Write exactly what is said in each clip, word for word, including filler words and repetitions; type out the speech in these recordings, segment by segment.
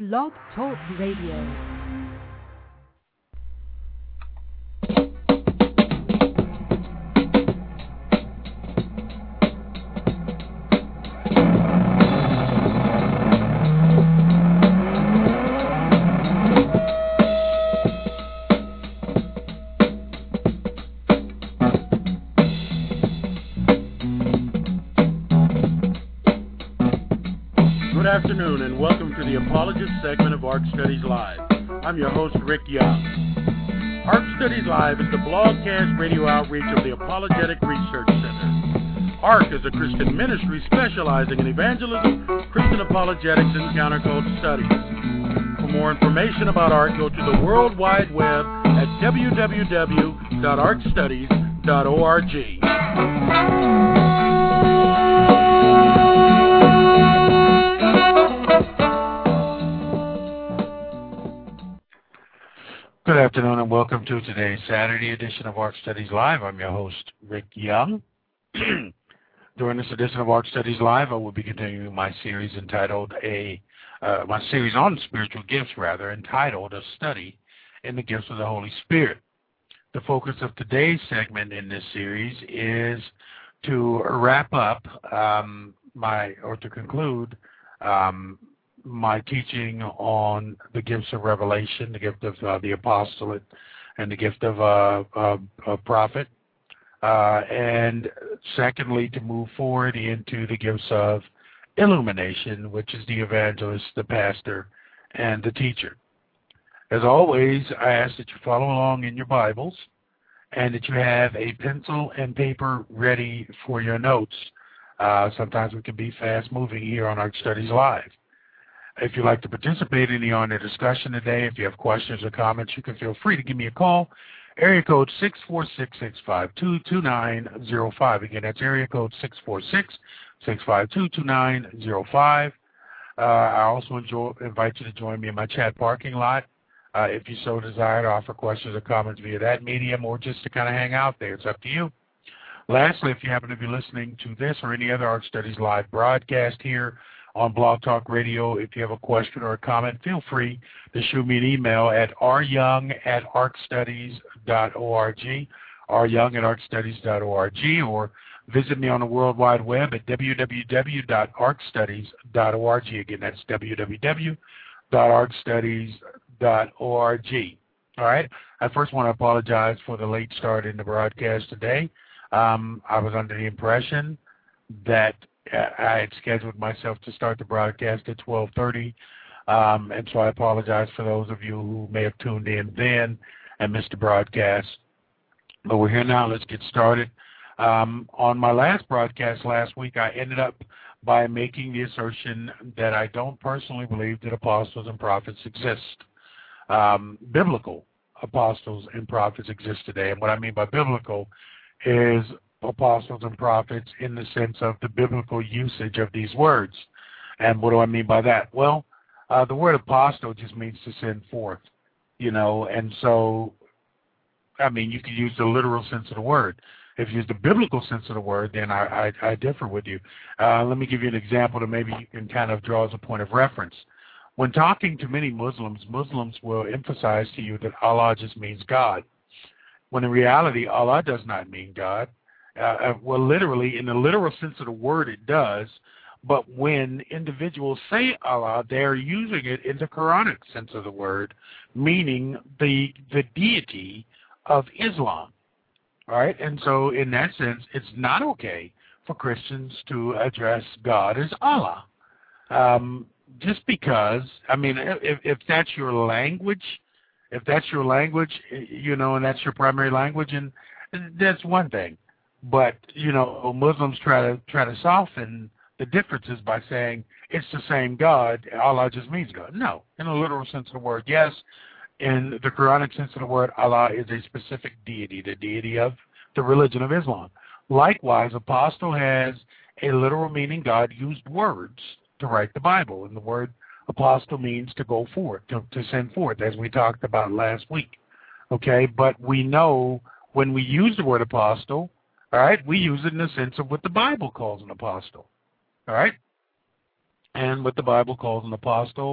Blog Talk Radio. Good afternoon and welcome to the Apologist segment of ARC Studies Live. I'm your host, Rick Young. ARC Studies Live is the blogcast radio outreach of the Apologetic Research Center. ARC is a Christian ministry specializing in evangelism, Christian apologetics, and counterculture studies. For more information about ARC, go to the World Wide Web at w w w dot arc studies dot org. Good afternoon and welcome to today's Saturday edition of ARC Studies Live. I'm your host, Rick Young. During this edition of ARC Studies Live, I will be continuing my series entitled a uh, my series on spiritual gifts, rather, entitled A Study in the Gifts of the Holy Spirit. The focus of today's segment in this series is to wrap up um, my, or to conclude um, my teaching on the gifts of revelation, the gift of uh, the apostolate, and the gift of uh, uh, a prophet. Uh, and secondly, to move forward into the gifts of illumination, which is the evangelist, the pastor, and the teacher. As always, I ask that you follow along in your Bibles and that you have a pencil and paper ready for your notes. Uh, sometimes we can be fast-moving here on ARC Studies Live. If you'd like to participate in the on-air discussion today, if you have questions or comments, you can feel free to give me a call. Area code six four six, six five two, two nine zero five. Again, that's area code six four six, six five two, two nine zero five. Uh, I also enjoy, invite you to join me in my chat parking lot. Uh, if you so desire to offer questions or comments via that medium or just to kind of hang out there, it's up to you. Lastly, if you happen to be listening to this or any other ARC Studies Live broadcast here on Blog Talk Radio, if you have a question or a comment, feel free to shoot me an email at r young at arc studies dot org, r young at arc studies dot org, or visit me on the World Wide Web at w w w dot arc studies dot org. Again, that's w w w dot arc studies dot org. All right. I first want to apologize for the late start in the broadcast today. Um, I was under the impression that I had scheduled myself to start the broadcast at twelve thirty, um, and so I apologize for those of you who may have tuned in then and missed the broadcast. But we're here now. Let's get started. Um, on my last broadcast last week, I ended up by making the assertion that I don't personally believe that apostles and prophets exist. Um, biblical apostles and prophets exist today, and what I mean by biblical is apostles and prophets in the sense of the biblical usage of these words. And what do I mean by that? Well, uh, the word apostle just means to send forth, you know, and so, I mean, you can use the literal sense of the word. If you use the biblical sense of the word, then I, I, I differ with you. Uh, let me give you an example that maybe you can kind of draw as a point of reference. When talking to many Muslims, Muslims will emphasize to you that Allah just means God, when in reality, Allah does not mean God. Uh, well, literally, in the literal sense of the word, it does. But when individuals say Allah, they're using it in the Quranic sense of the word, meaning the the deity of Islam. All right? And so in that sense, it's not okay for Christians to address God as Allah. Um, just because, I mean, if, if that's your language, if that's your language, you know, and that's your primary language, and that's one thing. But, you know, Muslims try to try to soften the differences by saying it's the same God, Allah just means God. No, in a literal sense of the word, yes. In the Quranic sense of the word, Allah is a specific deity, the deity of the religion of Islam. Likewise, apostle has a literal meaning. God used words to write the Bible, and the word apostle means to go forth, to, to send forth, as we talked about last week. Okay, but we know when we use the word apostle, all right, we use it in the sense of what the Bible calls an apostle, all right? And what the Bible calls an apostle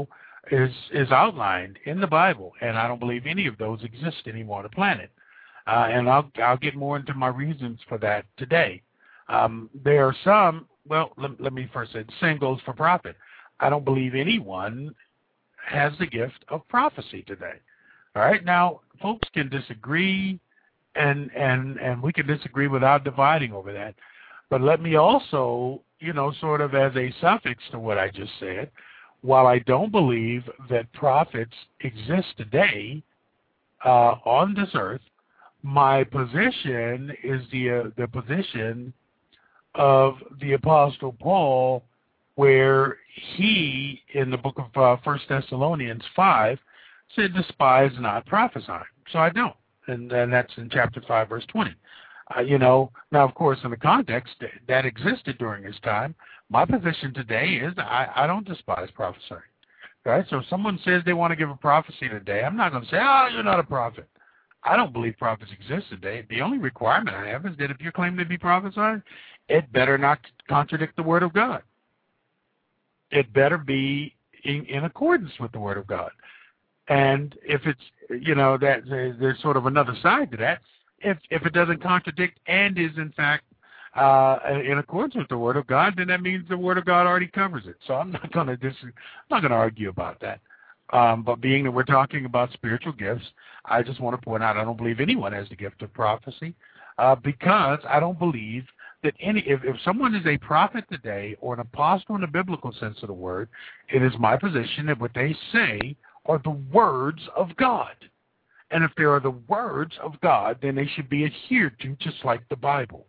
is is outlined in the Bible, and I don't believe any of those exist anymore on the planet. Uh, and I'll I'll get more into my reasons for that today. Um, there are some. Well, let, let me first say the same goes for prophet. I don't believe anyone has the gift of prophecy today. All right, now folks can disagree, and and and we can disagree without dividing over that. But let me also, you know, sort of as a suffix to what I just said, while I don't believe that prophets exist today uh, on this earth, my position is the uh, the position of the Apostle Paul, where he, in the book of uh, First Thessalonians five, said, despise not prophesying. So I don't, and, and that's in chapter five, verse twenty. Uh, you know, now, of course, in the context that existed during his time, my position today is I, I don't despise prophesying. Right? So if someone says they want to give a prophecy today, I'm not going to say, oh, you're not a prophet. I don't believe prophets exist today. The only requirement I have is that if you're claiming to be prophesying, it better not contradict the Word of God. It better be in, in accordance with the Word of God. And if it's, you know, that there's sort of another side to that. If if it doesn't contradict and is in fact uh, in accordance with the Word of God, then that means the Word of God already covers it. So I'm not going to dis- I'm not going to argue about that. Um, but being that we're talking about spiritual gifts, I just want to point out I don't believe anyone has the gift of prophecy uh, because I don't believe that any if, if someone is a prophet today or an apostle in the biblical sense of the word, it is my position that what they say are the words of God. And if they are the words of God, then they should be adhered to just like the Bible.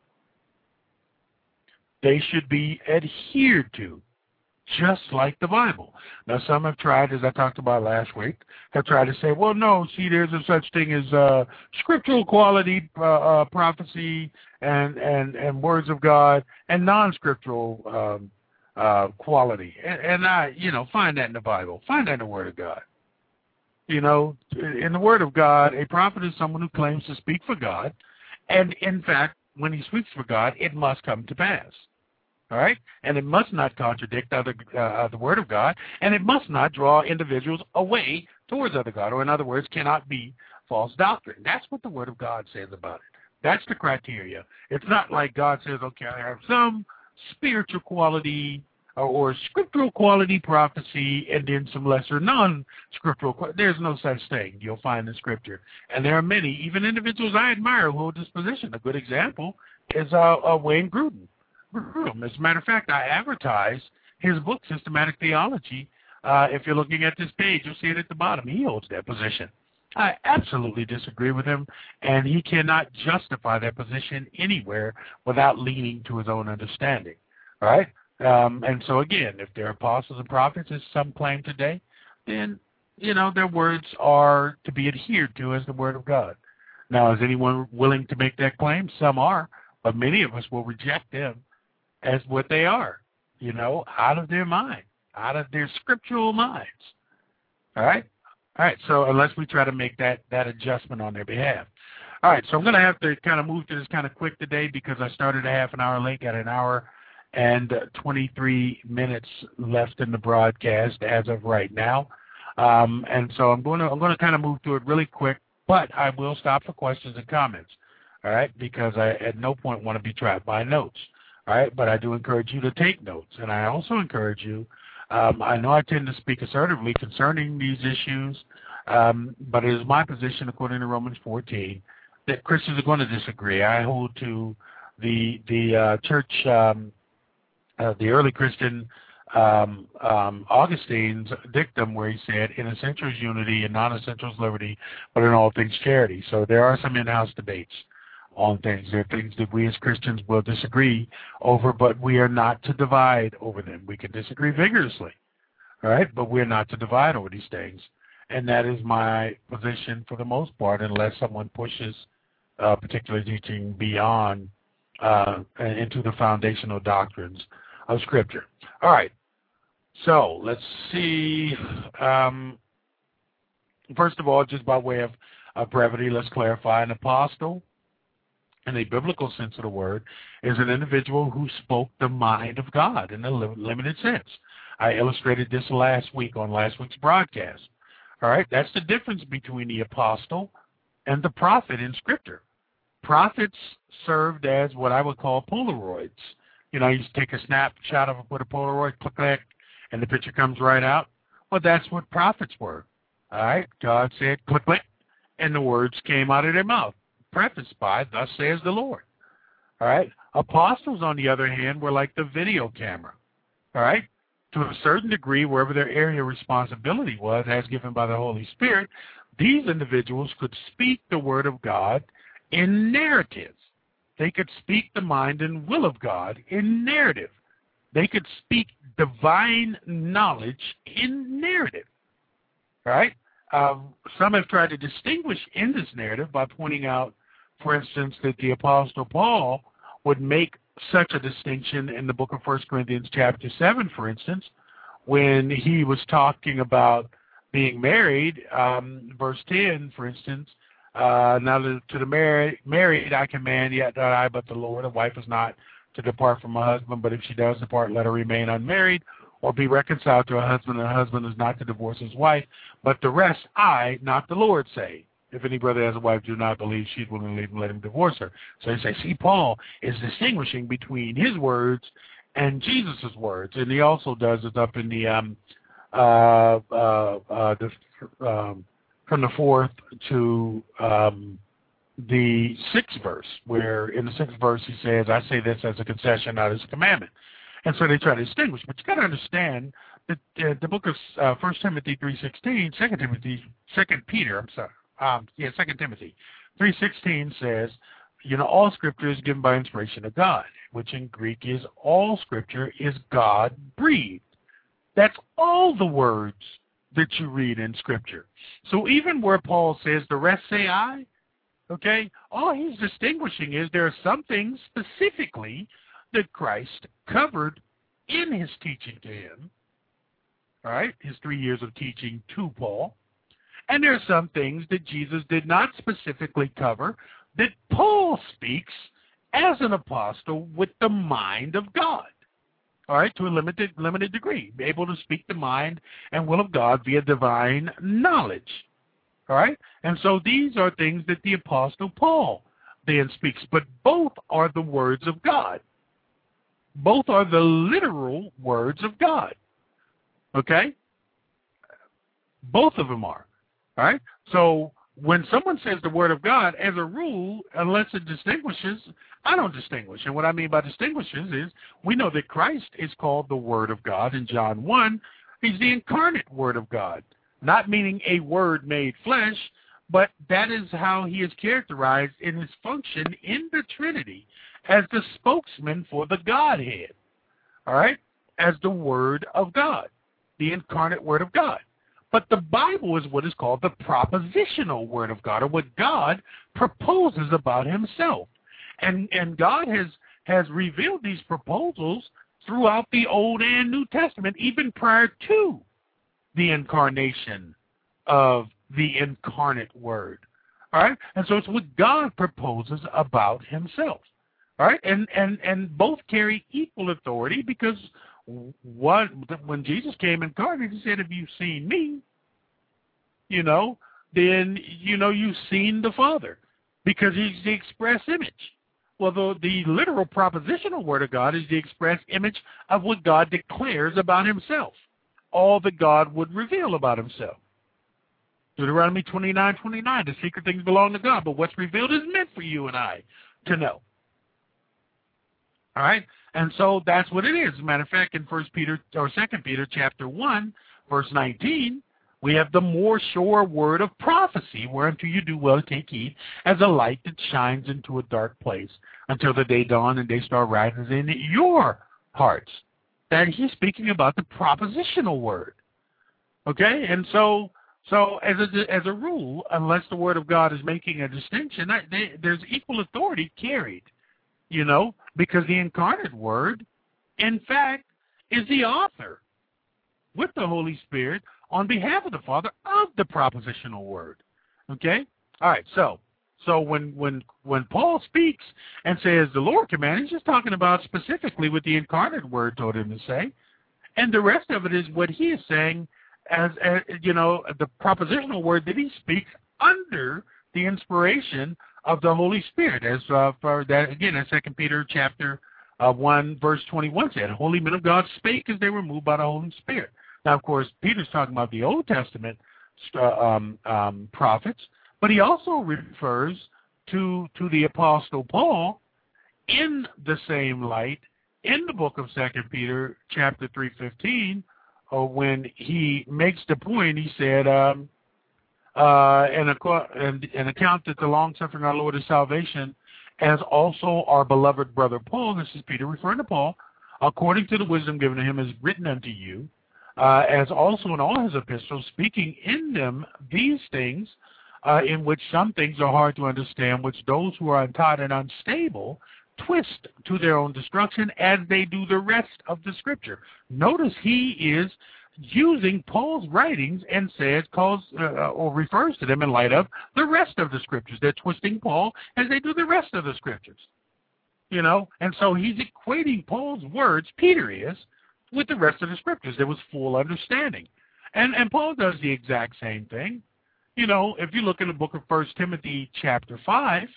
They should be adhered to just like the Bible. Now, some have tried, as I talked about last week, have tried to say, well, no, see, there's a such thing as uh, scriptural quality uh, uh, prophecy and, and, and words of God and non-scriptural um, uh, quality. And, and I, you know, find that in the Bible. Find that in the Word of God. You know, in the Word of God, a prophet is someone who claims to speak for God, and in fact, when he speaks for God, it must come to pass. All right? And it must not contradict other, uh, the Word of God, and it must not draw individuals away towards other God, or in other words, cannot be false doctrine. That's what the Word of God says about it. That's the criteria. It's not like God says, okay, I have some spiritual quality or scriptural quality prophecy, and then some lesser non-scriptural. There's no such thing you'll find in Scripture. And there are many, even individuals I admire who hold this position. A good example is uh, uh, Wayne Grudem. As a matter of fact, I advertise his book, Systematic Theology. Uh, if you're looking at this page, you'll see it at the bottom. He holds that position. I absolutely disagree with him, and he cannot justify that position anywhere without leaning to his own understanding. All right? Um, and so, again, if they're apostles and prophets, as some claim today, then, you know, their words are to be adhered to as the Word of God. Now, is anyone willing to make that claim? Some are, but many of us will reject them as what they are, you know, out of their mind, out of their scriptural minds. All right? All right, so unless we try to make that, that adjustment on their behalf. All right, so I'm going to have to kind of move to this kind of quick today because I started a half an hour late, got an hour and twenty-three minutes left in the broadcast as of right now. Um, and so I'm going to I'm going to kind of move through it really quick, but I will stop for questions and comments, all right, because I at no point want to be trapped by notes, all right, but I do encourage you to take notes, and I also encourage you, um, I know I tend to speak assertively concerning these issues, um, but it is my position, according to Romans fourteen, that Christians are going to disagree. I hold to the, the uh, church um, Uh, the early Christian um, um, Augustine's dictum where he said, in essentials unity and non-essentials liberty, but in all things charity. So there are some in-house debates on things. There are things that we as Christians will disagree over, but we are not to divide over them. We can disagree vigorously, all right, but we're not to divide over these things. And that is my position for the most part, unless someone pushes uh, particular teaching beyond uh, into the foundational doctrines of Scripture. All right, so let's see. Um, first of all, just by way of uh, brevity, let's clarify. An apostle, in a biblical sense of the word, is an individual who spoke the mind of God in a li- limited sense. I illustrated this last week on last week's broadcast. All right, that's the difference between the apostle and the prophet in Scripture. Prophets served as what I would call Polaroids. You know, you just take a snapshot of it with a Polaroid, click, click, and the picture comes right out. Well, that's what prophets were. All right, God said, click, click, and the words came out of their mouth, prefaced by, thus says the Lord. All right, apostles, on the other hand, were like the video camera. All right, to a certain degree, wherever their area of responsibility was, as given by the Holy Spirit, these individuals could speak the word of God in narratives. They could speak the mind and will of God in narrative. They could speak divine knowledge in narrative. All right? Um, some have tried to distinguish in this narrative by pointing out, for instance, that the Apostle Paul would make such a distinction in the book of First Corinthians chapter seven, for instance, when he was talking about being married, um, verse ten, for instance, uh, now to, to the married, married I command, yet not I, but the Lord. A wife is not to depart from her husband, but if she does depart, let her remain unmarried, or be reconciled to her husband, and her husband is not to divorce his wife. But the rest I, not the Lord, say. If any brother has a wife, do not believe she's willing to leave him, let him divorce her. So they say, see, Paul is distinguishing between his words and Jesus' words. And he also does it up in the, um, uh, uh, uh, the um, from the fourth to um, the sixth verse, where in the sixth verse he says, I say this as a concession, not as a commandment. And so they try to distinguish. But you got to understand that uh, the book of uh, First Timothy three sixteen, Second Timothy, Second Peter, I'm sorry, um, yeah, Second Timothy three sixteen says, you know, all Scripture is given by inspiration of God, which in Greek is all Scripture is God-breathed. That's all the words that you read in Scripture. So even where Paul says, the rest say I, okay, all he's distinguishing is there are some things specifically that Christ covered in his teaching to him, all right, his three years of teaching to Paul. And there are some things that Jesus did not specifically cover that Paul speaks as an apostle with the mind of God, all right, to a limited, limited degree, able to speak the mind and will of God via divine knowledge, all right? And so these are things that the apostle Paul then speaks, but both are the words of God. Both are the literal words of God, okay? Both of them are, all right? So when someone says the word of God, as a rule, unless it distinguishes, I don't distinguish. And what I mean by distinguishes is we know that Christ is called the Word of God in John one. He's the incarnate Word of God, not meaning a word made flesh, but that is how he is characterized in his function in the Trinity as the spokesman for the Godhead, all right, as the Word of God, the incarnate Word of God. But the Bible is what is called the propositional Word of God, or what God proposes about himself. And and God has, has revealed these proposals throughout the Old and New Testament, even prior to the incarnation of the incarnate Word. All right? And so it's what God proposes about himself. All right? And, and, and both carry equal authority, because what, when Jesus came incarnate, he said, if you've seen me, you know, then, you know, you've seen the Father, because he's the express image. Well, the, the literal propositional Word of God is the express image of what God declares about himself, all that God would reveal about himself. Deuteronomy twenty-nine twenty-nine, the secret things belong to God, but what's revealed is meant for you and I to know. All right? And so that's what it is. As a matter of fact, in First Peter or Second Peter chapter one, verse nineteen, we have the more sure word of prophecy, whereunto you do well to take heed, as a light that shines into a dark place, until the day dawn and day star rises in your hearts. That he's speaking about the propositional word. Okay? And so so as a, as a rule, unless the Word of God is making a distinction, they, there's equal authority carried, you know, because the incarnate Word, in fact, is the author with the Holy Spirit on behalf of the Father of the propositional Word. Okay? All right, so so when when when Paul speaks and says the Lord commanded, he's just talking about specifically what the incarnate Word told him to say. And the rest of it is what he is saying as, as you know, the propositional word that he speaks under the inspiration of the Holy Spirit. As uh, for that, again, as Second Peter chapter uh, one, verse twenty-one said, holy men of God spake as they were moved by the Holy Spirit. Now, of course, Peter's talking about the Old Testament uh, um, um, prophets, but he also refers to, to the Apostle Paul in the same light in the book of Second Peter chapter three fifteen, uh, when he makes the point, he said, um, uh, an, an, an account that the long-suffering our Lord is salvation, as also our beloved brother Paul, this is Peter referring to Paul, according to the wisdom given to him is written unto you, uh, as also in all his epistles, speaking in them these things, uh, in which some things are hard to understand, which those who are untaught and unstable twist to their own destruction, as they do the rest of the Scripture. Notice he is using Paul's writings and says, calls uh, or refers to them in light of the rest of the Scriptures. They're twisting Paul as they do the rest of the Scriptures. You know, and so he's equating Paul's words, Peter is, with the rest of the Scriptures. There was full understanding. And and Paul does the exact same thing. You know, if you look in the book of First Timothy chapter five,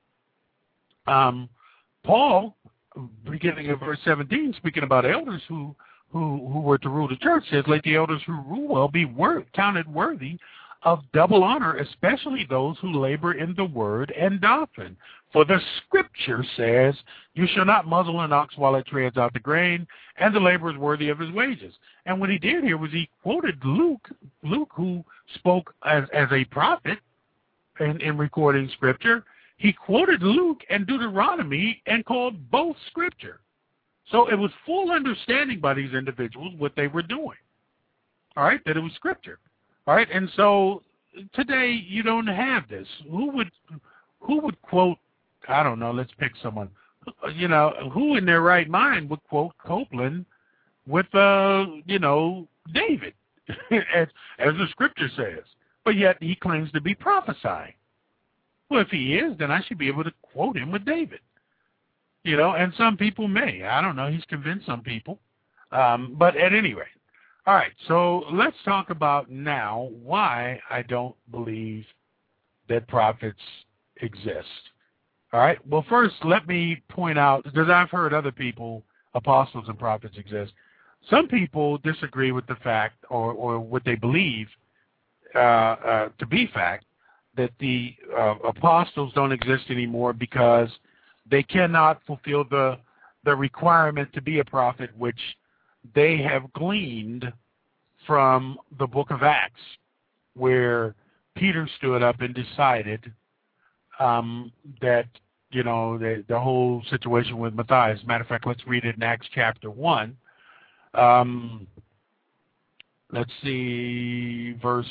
um, Paul, beginning of verse seventeen, speaking about elders who who who were to rule the church, says, let the elders who rule well be wor- counted worthy of double honor, especially those who labor in the word and doctrine. For the Scripture says, you shall not muzzle an ox while it treads out the grain, and the laborer is worthy of his wages. And what he did here was he quoted Luke, Luke who spoke as, as a prophet in, in recording Scripture. He quoted Luke and Deuteronomy and called both Scripture. So it was full understanding by these individuals what they were doing, all right, that it was Scripture. All right, and so today you don't have this. Who would who would quote, I don't know, let's pick someone, you know, who in their right mind would quote Copeland with, uh, you know, David, as, as the Scripture says, but yet he claims to be prophesying. Well, if he is, then I should be able to quote him with David, you know, and some people may. I don't know. He's convinced some people, um, but at any rate. All right, so let's talk about now why I don't believe that prophets exist. All right, well, first let me point out, because I've heard other people, apostles and prophets exist. Some people disagree with the fact, or, or what they believe uh, uh, to be fact, that the uh, apostles don't exist anymore because they cannot fulfill the the requirement to be a prophet, which they have gleaned from the book of Acts, where Peter stood up and decided um, that, you know, the, the whole situation with Matthias. Matter of fact, let's read it in Acts chapter one. Um, let's see, verse,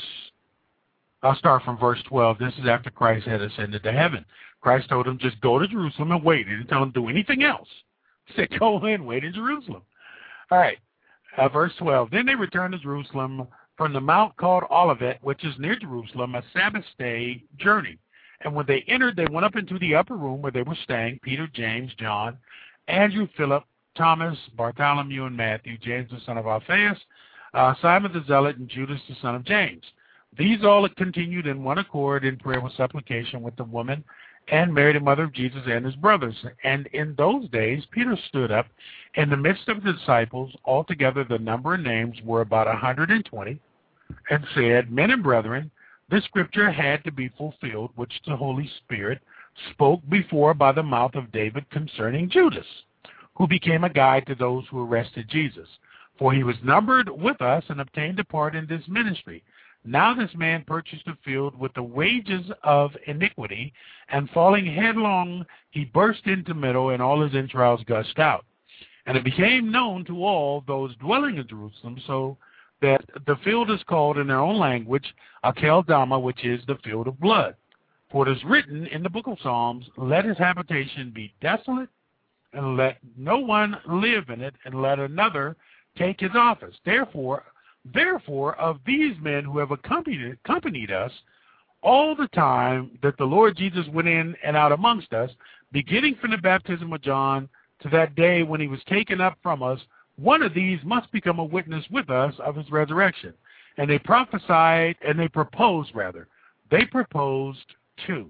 I'll start from verse twelve. This is after Christ had ascended to heaven. Christ told him, just go to Jerusalem and wait. He didn't tell him to do anything else. He said, go and wait in Jerusalem. All right. Uh, verse twelve, then they returned to Jerusalem from the mount called Olivet, which is near Jerusalem, a Sabbath day journey. And when they entered, they went up into the upper room where they were staying, Peter, James, John, Andrew, Philip, Thomas, Bartholomew, and Matthew, James the son of Alphaeus, uh, Simon the Zealot, and Judas the son of James. These all continued in one accord in prayer with supplication with the woman and Mary, the mother of Jesus, and his brothers. And in those days, Peter stood up in the midst of the disciples. Altogether, the number of names were about one hundred twenty, and said, men and brethren, this scripture had to be fulfilled, which the Holy Spirit spoke before by the mouth of David concerning Judas, who became a guide to those who arrested Jesus. For he was numbered with us and obtained a part in this ministry. Now this man purchased a field with the wages of iniquity, and falling headlong, he burst into middle, and all his entrails gushed out. And it became known to all those dwelling in Jerusalem, so that the field is called in their own language Akeldama, which is the field of blood. For it is written in the book of Psalms, let his habitation be desolate, and let no one live in it, and let another take his office. Therefore, Therefore, of these men who have accompanied, accompanied us all the time that the Lord Jesus went in and out amongst us, beginning from the baptism of John to that day when he was taken up from us, one of these must become a witness with us of his resurrection. And they prophesied, and they proposed, rather. They proposed two.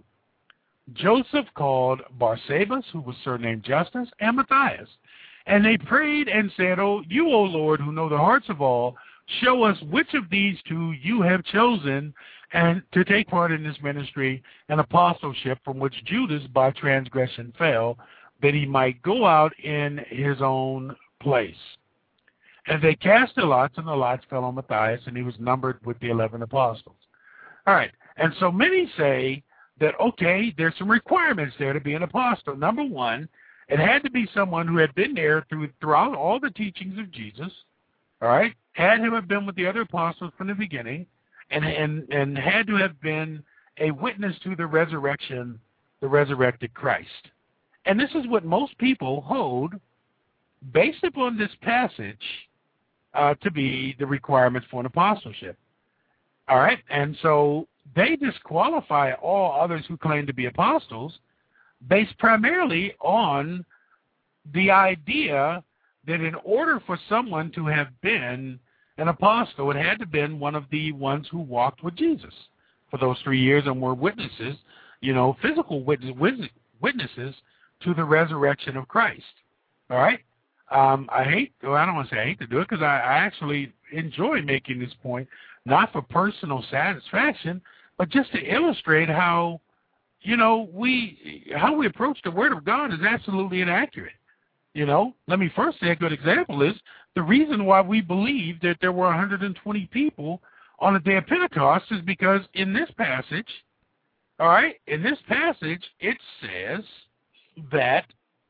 Joseph called Barsabas, who was surnamed Justus, and Matthias. And they prayed and said, "Oh, you, O Lord, who know the hearts of all, show us which of these two you have chosen and to take part in this ministry and apostleship from which Judas by transgression fell, that he might go out in his own place." And they cast the lots, and the lots fell on Matthias, and he was numbered with the eleven apostles. All right, and so many say that, okay, there's some requirements there to be an apostle. Number one, it had to be someone who had been there through, throughout all the teachings of Jesus, all right, had to have been with the other apostles from the beginning, and, and, and had to have been a witness to the resurrection, the resurrected Christ. And this is what most people hold, based upon this passage, uh, to be the requirements for an apostleship. All right, and so they disqualify all others who claim to be apostles based primarily on the idea that in order for someone to have been an apostle, it had to have been one of the ones who walked with Jesus for those three years and were witnesses, you know, physical witness, witnesses to the resurrection of Christ. All right? Um, I hate, well, I don't want to say I hate to do it because I, I actually enjoy making this point, not for personal satisfaction, but just to illustrate how, you know, we, how we approach the Word of God is absolutely inaccurate. You know, let me first say a good example is the reason why we believe that there were one hundred twenty people on the day of Pentecost is because in this passage, all right, in this passage, it says that,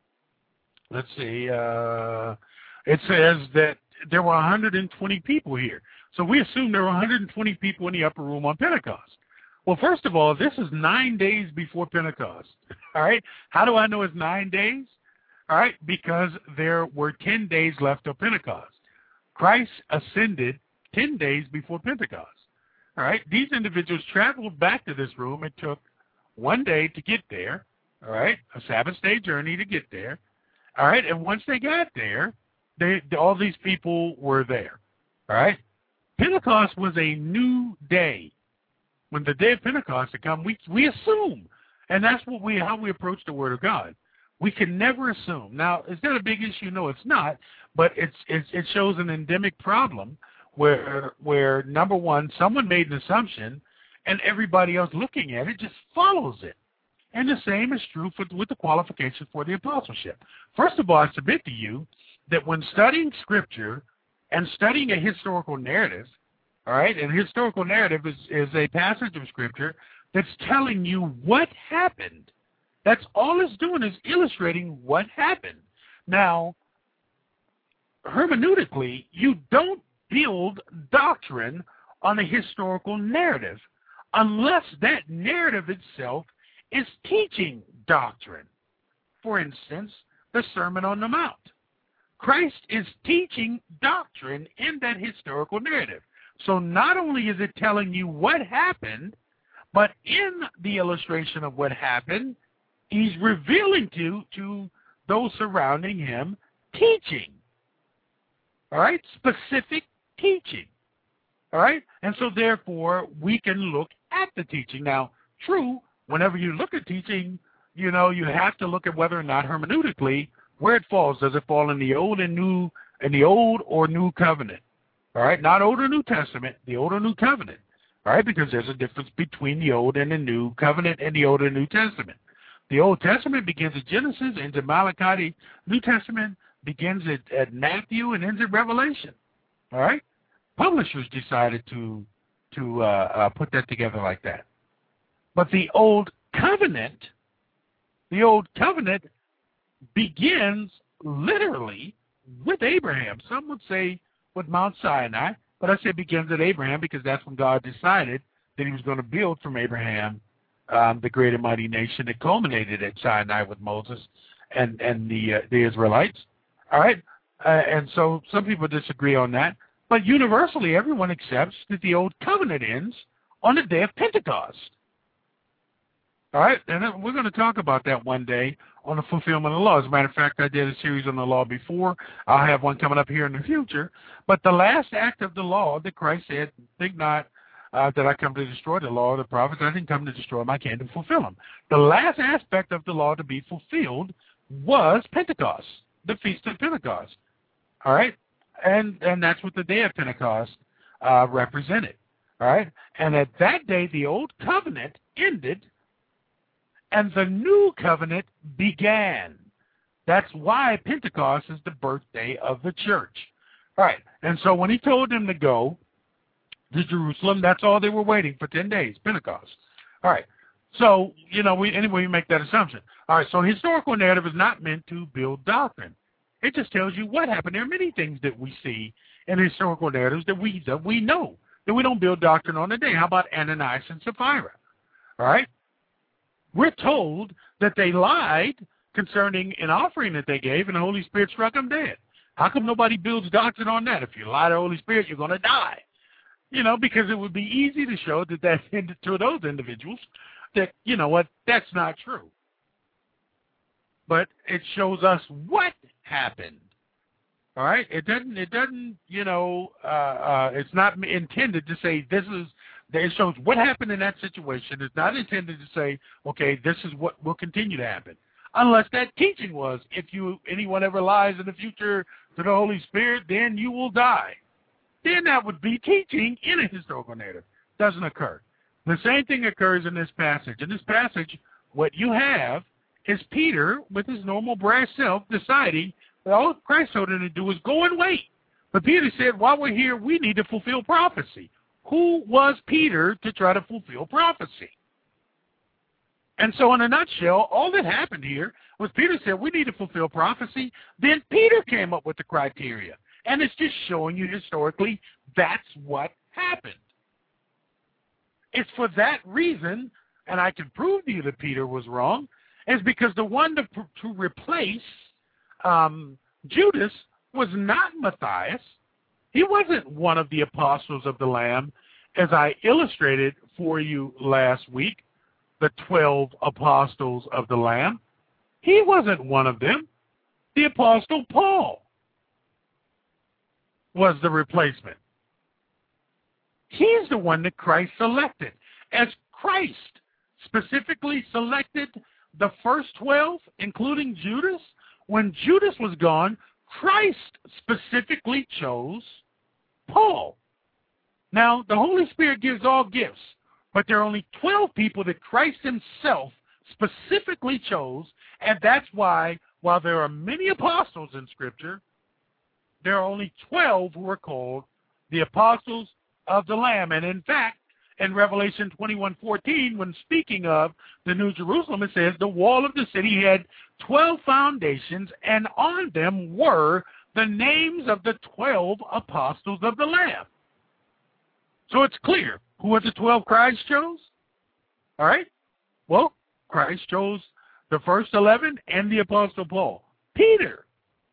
let's see, uh, it says that there were one hundred twenty people here. So we assume there were one hundred twenty people in the upper room on Pentecost. Well, first of all, this is nine days before Pentecost. All right, how do I know it's nine days? All right, because there were ten days left of Pentecost. Christ ascended ten days before Pentecost. All right, these individuals traveled back to this room. It took one day to get there, all right, a Sabbath day journey to get there. All right, and once they got there, they, all these people were there. All right, Pentecost was a new day. When the day of Pentecost had come, we, we assume, and that's what we how we approach the Word of God. We can never assume. Now, is that a big issue? No, it's not. But it's, it's it shows an endemic problem where where number one, someone made an assumption, and everybody else looking at it just follows it. And the same is true for, with the qualifications for the apostleship. First of all, I submit to you that when studying Scripture and studying a historical narrative, all right, and historical narrative is, is a passage of Scripture that's telling you what happened. That's all it's doing is illustrating what happened. Now, hermeneutically, you don't build doctrine on a historical narrative unless that narrative itself is teaching doctrine. For instance, the Sermon on the Mount. Christ is teaching doctrine in that historical narrative. So not only is it telling you what happened, but in the illustration of what happened, he's revealing to, to those surrounding him teaching. All right? Specific teaching. All right? And so therefore, we can look at the teaching. Now, true, whenever you look at teaching, you know, you have to look at whether or not hermeneutically where it falls. Does it fall in the old and new, in the old or new covenant? All right, not Old or New Testament, the Old or New Covenant. All right, because there's a difference between the Old and the New Covenant and the Old and New Testament. The Old Testament begins at Genesis, ends at Malachi. The New Testament begins at, at Matthew and ends at Revelation. All right, publishers decided to to uh, uh, put that together like that. But the Old Covenant, the Old Covenant begins literally with Abraham. Some would say with Mount Sinai, but I say it begins at Abraham because that's when God decided that he was going to build from Abraham um, the great and mighty nation that culminated at Sinai with Moses and, and the, uh, the Israelites. All right, uh, and so some people disagree on that, but universally everyone accepts that the Old Covenant ends on the day of Pentecost. All right, and then we're going to talk about that one day on the fulfillment of the law. As a matter of fact, I did a series on the law before. I'll have one coming up here in the future. But the last act of the law that Christ said, think not uh, that I come to destroy the law of the prophets. I didn't come to destroy them. I came to fulfill them. The last aspect of the law to be fulfilled was Pentecost, the Feast of Pentecost. All right, and, and that's what the day of Pentecost uh, represented. All right, and at that day, the old covenant ended, and the new covenant began. That's why Pentecost is the birthday of the church. All right, and so when he told them to go to Jerusalem, that's all they were waiting for ten days, Pentecost. All right, so, you know, we anyway, we make that assumption. All right, so historical narrative is not meant to build doctrine. It just tells you what happened. There are many things that we see in historical narratives that we, that we know, that we don't build doctrine on today. How about Ananias and Sapphira? All right? We're told that they lied concerning an offering that they gave, and the Holy Spirit struck them dead. How come nobody builds doctrine on that? If you lie to the Holy Spirit, you're going to die. You know, because it would be easy to show that, that to those individuals that, you know what, that's not true. But it shows us what happened. All right? It doesn't, it doesn't, you know, uh, uh, it's not intended to say this is, it shows what happened in that situation. It's not intended to say, okay, this is what will continue to happen. Unless that teaching was, if you anyone ever lies in the future to the Holy Spirit, then you will die. Then that would be teaching in a historical narrative. Doesn't occur. The same thing occurs in this passage. In this passage, what you have is Peter, with his normal brash self, deciding that all Christ told him to do was go and wait. But Peter said, while we're here, we need to fulfill prophecy. Who was Peter to try to fulfill prophecy? And so in a nutshell, all that happened here was Peter said, we need to fulfill prophecy. Then Peter came up with the criteria. And it's just showing you historically that's what happened. It's for that reason, and I can prove to you that Peter was wrong, is because the one to, to replace um, Judas was not Matthias. He wasn't one of the apostles of the Lamb, as I illustrated for you last week, the twelve apostles of the Lamb. He wasn't one of them. The apostle Paul was the replacement. He's the one that Christ selected. As Christ specifically selected the first twelve, including Judas, when Judas was gone, Christ specifically chose Paul. Now, the Holy Spirit gives all gifts, but there are only twelve people that Christ himself specifically chose, and that's why, while there are many apostles in Scripture, there are only twelve who are called the apostles of the Lamb. And in fact, in Revelation twenty-one fourteen, when speaking of the New Jerusalem, it says the wall of the city had twelve foundations, and on them were the names of the twelve apostles of the Lamb. So it's clear who are the twelve Christ chose? All right? Well, Christ chose the first eleven and the apostle Paul. Peter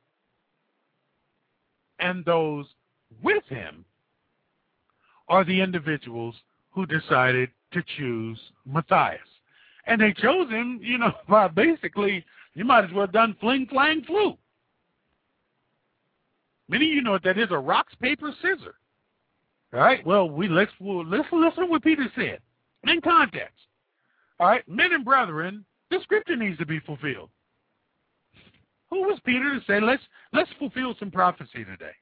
and those with him are the individuals who decided to choose Matthias. And they chose him, you know, by basically, you might as well have done fling, flang, flu. Many of you know what that is, a rock, paper, scissors. All right, well, we, let's, we'll, let's listen to what Peter said in context. All right, men and brethren, the scripture needs to be fulfilled. Who was Peter to say, let's, let's fulfill some prophecy today?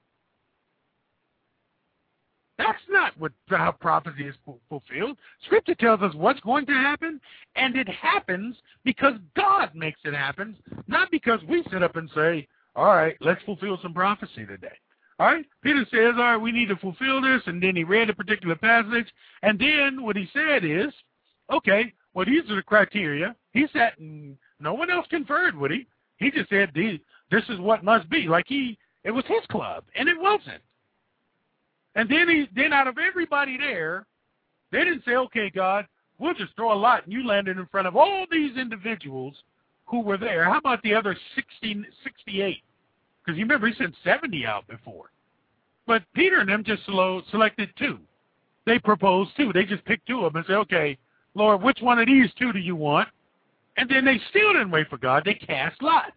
That's not what how prophecy is fulfilled. Scripture tells us what's going to happen, and it happens because God makes it happen, not because we sit up and say, all right, let's fulfill some prophecy today. All right? Peter says, all right, we need to fulfill this, and then he read a particular passage, and then what he said is, okay, well, these are the criteria. He sat and no one else conferred with him. He just said, this is what must be. Like he, it was his club, and it wasn't. And then he, then out of everybody there, they didn't say, okay, God, we'll just throw a lot, and you landed in front of all these individuals who were there. How about the other sixty, sixty-eight? Because you remember he sent seventy out before. But Peter and them just selected two. They proposed two. They just picked two of them and said, okay, Lord, which one of these two do you want? And then they still didn't wait for God. They cast lots.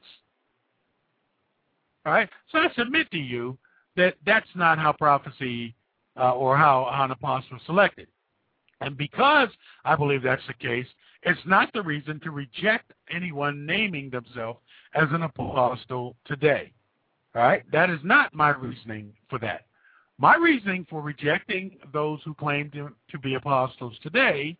All right? So I submit to you that that's not how prophecy uh, or how, how an apostle is selected. And because I believe that's the case, it's not the reason to reject anyone naming themselves as an apostle today. All right? That is not my reasoning for that. My reasoning for rejecting those who claim to, to be apostles today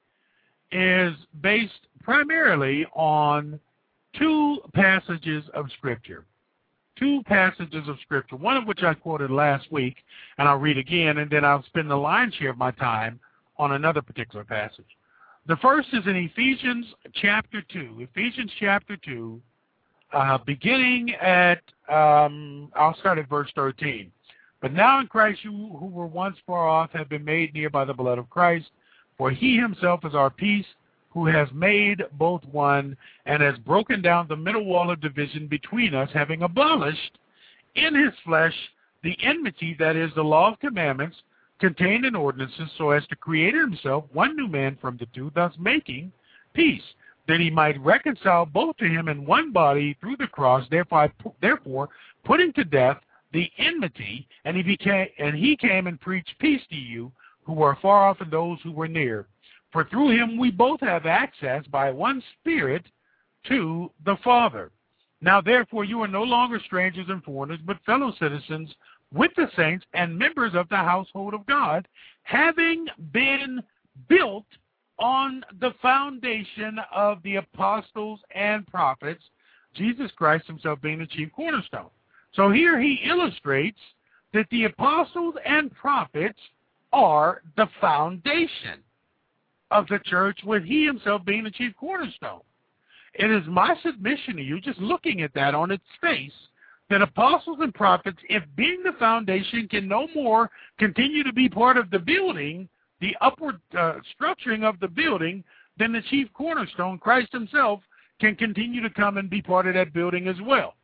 is based primarily on two passages of Scripture. Two passages of Scripture, one of which I quoted last week, and I'll read again, and then I'll spend the lion's share of my time on another particular passage. The first is in Ephesians chapter two. Ephesians chapter two, uh, beginning at, um, I'll start at verse thirteen. But now in Christ you who were once far off have been made near by the blood of Christ, for he himself is our peace, who has made both one and has broken down the middle wall of division between us, having abolished in his flesh the enmity, that is, the law of commandments contained in ordinances, so as to create in himself one new man from the two, thus making peace, that he might reconcile both to him in one body through the cross, therefore, therefore putting to death the enmity, and he became and he came and preached peace to you who are far off and those who were near. For through him we both have access by one Spirit to the Father. Now therefore you are no longer strangers and foreigners, but fellow citizens with the saints and members of the household of God, having been built on the foundation of the apostles and prophets, Jesus Christ himself being the chief cornerstone. So here he illustrates that the apostles and prophets are the foundation of the church, with he himself being the chief cornerstone. It is my submission to you, just looking at that on its face, that apostles and prophets, if being the foundation, can no more continue to be part of the building, the upward uh, structuring of the building, then the chief cornerstone, Christ himself, can continue to come and be part of that building as well.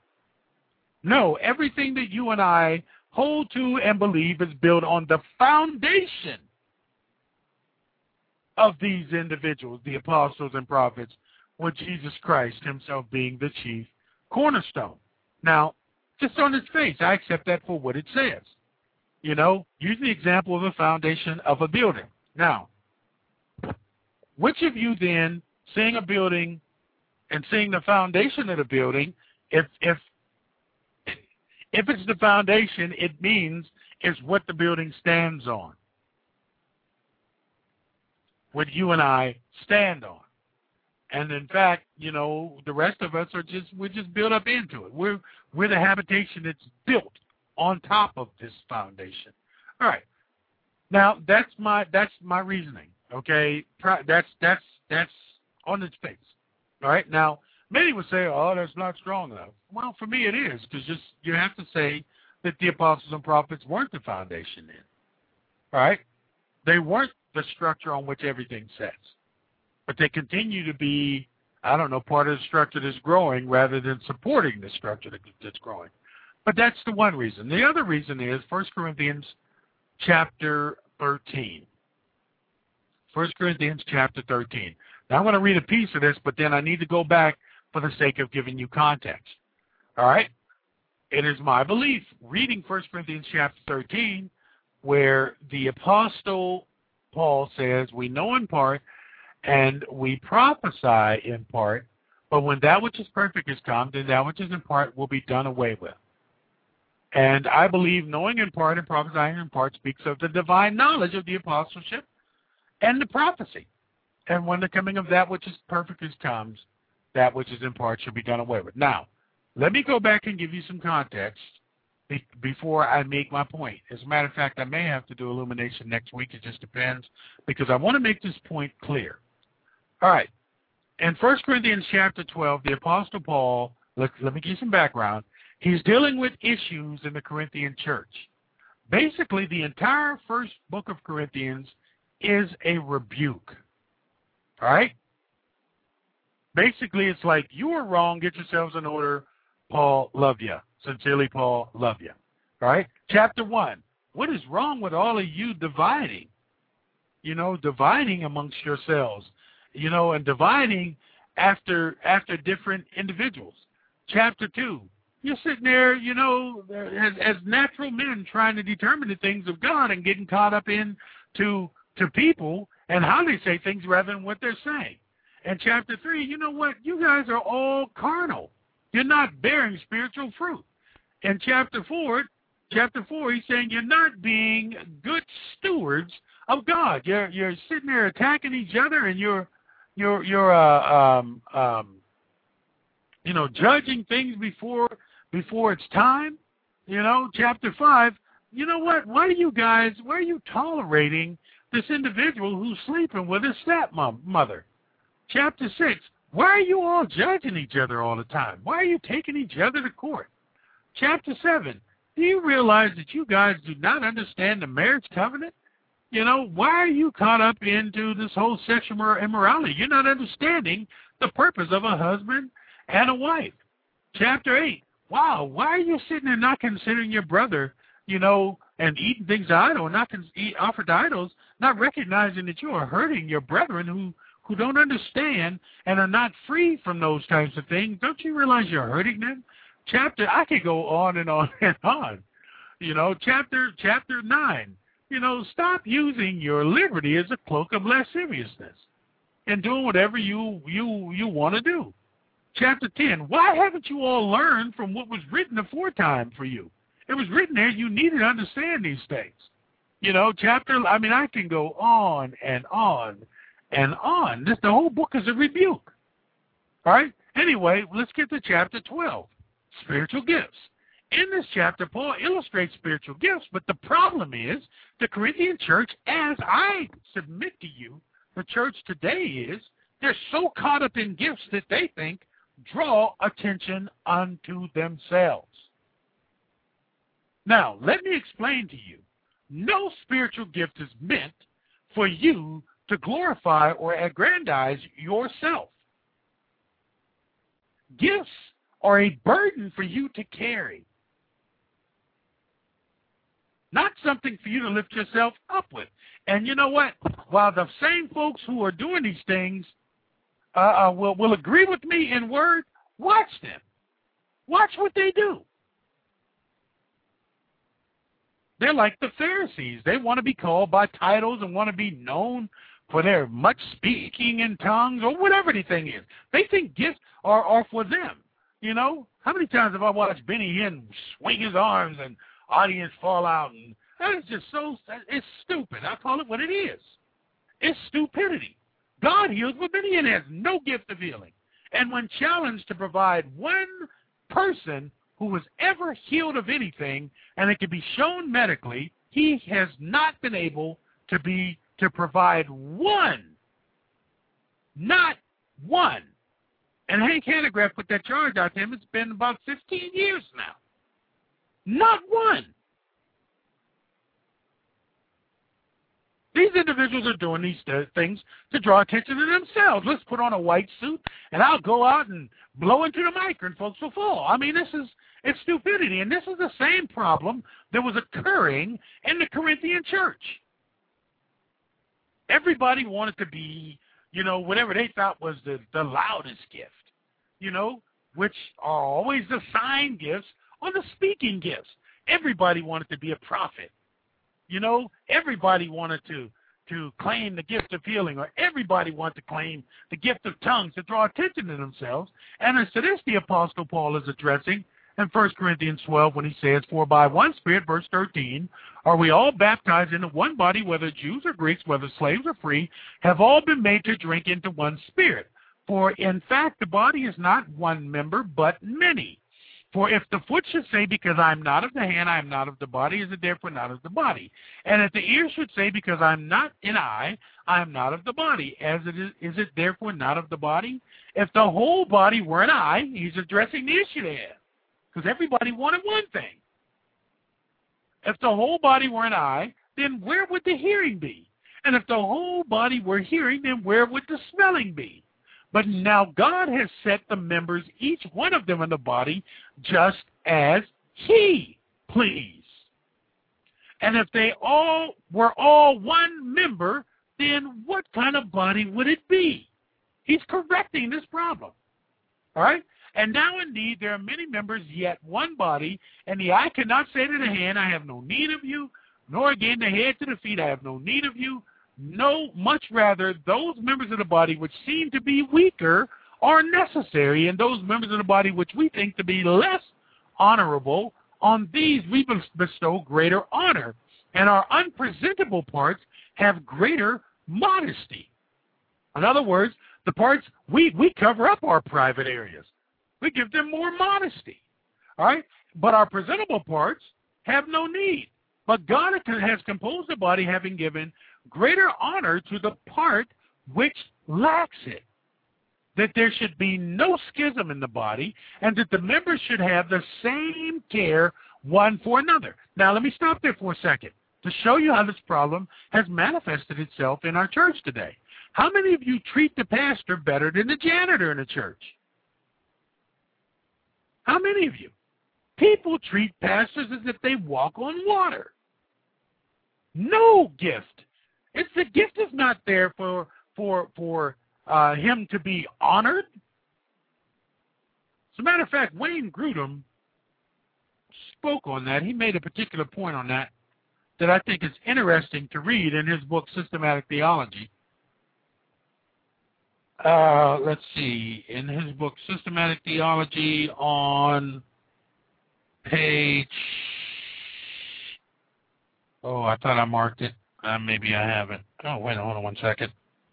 No, everything that you and I hold to and believe is built on the foundation of these individuals, the apostles and prophets, with Jesus Christ himself being the chief cornerstone. Now, just on its face, I accept that for what it says. You know, use the example of a foundation of a building. Now, which of you then, seeing a building and seeing the foundation of the building, if if if it's the foundation, it means it's what the building stands on, what you and I stand on. And in fact, you know, the rest of us are just, we're just built up into it. We're, we're the habitation that's built on top of this foundation. All right. Now, that's my, that's my reasoning, okay? That's, that's, that's on its face. All right. Now, many would say, oh, that's not strong enough. Well, for me it is, because just, you have to say that the apostles and prophets weren't the foundation then. All right. They weren't the structure on which everything sets. But they continue to be, I don't know, part of the structure that's growing rather than supporting the structure that's growing. But that's the one reason. The other reason is First Corinthians chapter thirteen. First Corinthians chapter thirteen. Now I'm going to read a piece of this, but then I need to go back for the sake of giving you context. All right? It is my belief, reading First Corinthians chapter thirteen, where the apostle Paul says, we know in part, and we prophesy in part, but when that which is perfect is come, then that which is in part will be done away with. And I believe knowing in part and prophesying in part speaks of the divine knowledge of the apostleship and the prophecy. And when the coming of that which is perfect is comes, that which is in part shall be done away with. Now, let me go back and give you some context be- before I make my point. As a matter of fact, I may have to do illumination next week. It just depends, because I want to make this point clear. All right. In First Corinthians chapter twelve, the Apostle Paul, let, let me give you some background. He's dealing with issues in the Corinthian church. Basically, the entire first book of Corinthians is a rebuke. All right? Basically, it's like, you are wrong, get yourselves in order, Paul, love you. Sincerely, Paul, love you. All right? Chapter one, what is wrong with all of you dividing? You know, dividing amongst yourselves. you know, and dividing after after different individuals. Chapter two, you're sitting there, you know, as, as natural men trying to determine the things of God and getting caught up in to, to people and how they say things rather than what they're saying. And chapter three, you know what? You guys are all carnal. You're not bearing spiritual fruit. And chapter four, chapter four, he's saying you're not being good stewards of God. You're you're sitting there attacking each other, and you're you're you're uh, um um you know judging things before before it's time. You know, chapter five. You know what? Why are you guys? Why are you tolerating this individual who's sleeping with his stepmother? Chapter six. Why are you all judging each other all the time? Why are you taking each other to court? Chapter seven. Do you realize that you guys do not understand the marriage covenant? You know, why are you caught up into this whole sexual immorality? You're not understanding the purpose of a husband and a wife. Chapter eight. Wow, why are you sitting there not considering your brother, you know, and eating things to idol, not con- eat, offered to idols, not recognizing that you are hurting your brethren who who don't understand and are not free from those types of things? Don't you realize you're hurting them? Chapter, I could go on and on and on. You know, chapter chapter nine, you know, stop using your liberty as a cloak of lasciviousness and doing whatever you you you want to do. Chapter ten, why haven't you all learned from what was written aforetime for you? It was written there, you needed to understand these things. You know, chapter, I mean, I can go on and on and on. This, the whole book is a rebuke. All right? Anyway, let's get to chapter twelve, spiritual gifts. In this chapter, Paul illustrates spiritual gifts, but the problem is the Corinthian church, as I submit to you, the church today is, they're so caught up in gifts that they think draw attention unto themselves. Now, let me explain to you. No spiritual gift is meant for you to glorify or aggrandize yourself. Gifts are a burden for you to carry, not something for you to lift yourself up with. And you know what? While the same folks who are doing these things uh, uh, will, will agree with me in word, watch them. Watch what they do. They're like the Pharisees. They want to be called by titles and want to be known for their much speaking in tongues or whatever the thing is. They think gifts are, are for them. You know, how many times have I watched Benny Hinn swing his arms and audience fall out? And that is just so, it's stupid. I call it what it is. It's stupidity. God heals, but Benny Hinn has no gift of healing. And when challenged to provide one person who was ever healed of anything, and it can be shown medically, he has not been able to be to provide one, not one. And Hank Hanegraaff put that charge out to him. It's been about fifteen years now. Not one. These individuals are doing these uh, things to draw attention to themselves. Let's put on a white suit, and I'll go out and blow into the mic, and folks will fall. I mean, this is it's stupidity, and this is the same problem that was occurring in the Corinthian church. Everybody wanted to be, you know, whatever they thought was the, the loudest gift, you know, which are always the sign gifts or the speaking gifts. Everybody wanted to be a prophet. You know, everybody wanted to, to claim the gift of healing, or everybody wanted to claim the gift of tongues to draw attention to themselves. And as to this, the Apostle Paul is addressing in First Corinthians twelve when he says, "For by one Spirit," verse thirteen, "are we all baptized into one body, whether Jews or Greeks, whether slaves or free, have all been made to drink into one Spirit. For in fact the body is not one member, but many. For if the foot should say, because I am not of the hand, I am not of the body, is it therefore not of the body? And if the ear should say, because I am not an eye, I am not of the body, as it is, is it therefore not of the body? If the whole body were an eye," he's addressing the issue there, because everybody wanted one thing. "If the whole body were an eye, then where would the hearing be? And if the whole body were hearing, then where would the smelling be? But now God has set the members, each one of them in the body, just as he pleased. And if they all were all one member, then what kind of body would it be? He's correcting this problem. All right? And now indeed there are many members, yet one body, and the eye cannot say to the hand, I have no need of you, nor again the head to the feet, I have no need of you. No, much rather, those members of the body which seem to be weaker are necessary, and those members of the body which we think to be less honorable, on these we bestow greater honor, and our unpresentable parts have greater modesty. In other words, the parts, we, we cover up our private areas. We give them more modesty. All right? But our presentable parts have no need. But God has composed the body, having given greater honor to the part which lacks it, that there should be no schism in the body, and that the members should have the same care one for another. Now, let me stop there for a second to show you how this problem has manifested itself in our church today. How many of you treat the pastor better than the janitor in the church? How many of you? People treat pastors as if they walk on water. No gift. It's the gift is not there for for for uh, him to be honored. As a matter of fact, Wayne Grudem spoke on that. He made a particular point on that that I think is interesting to read in his book, Systematic Theology. Uh, let's see, in his book, Systematic Theology, on page, oh, I thought I marked it. Uh, maybe I haven't. Oh, wait, hold on one second.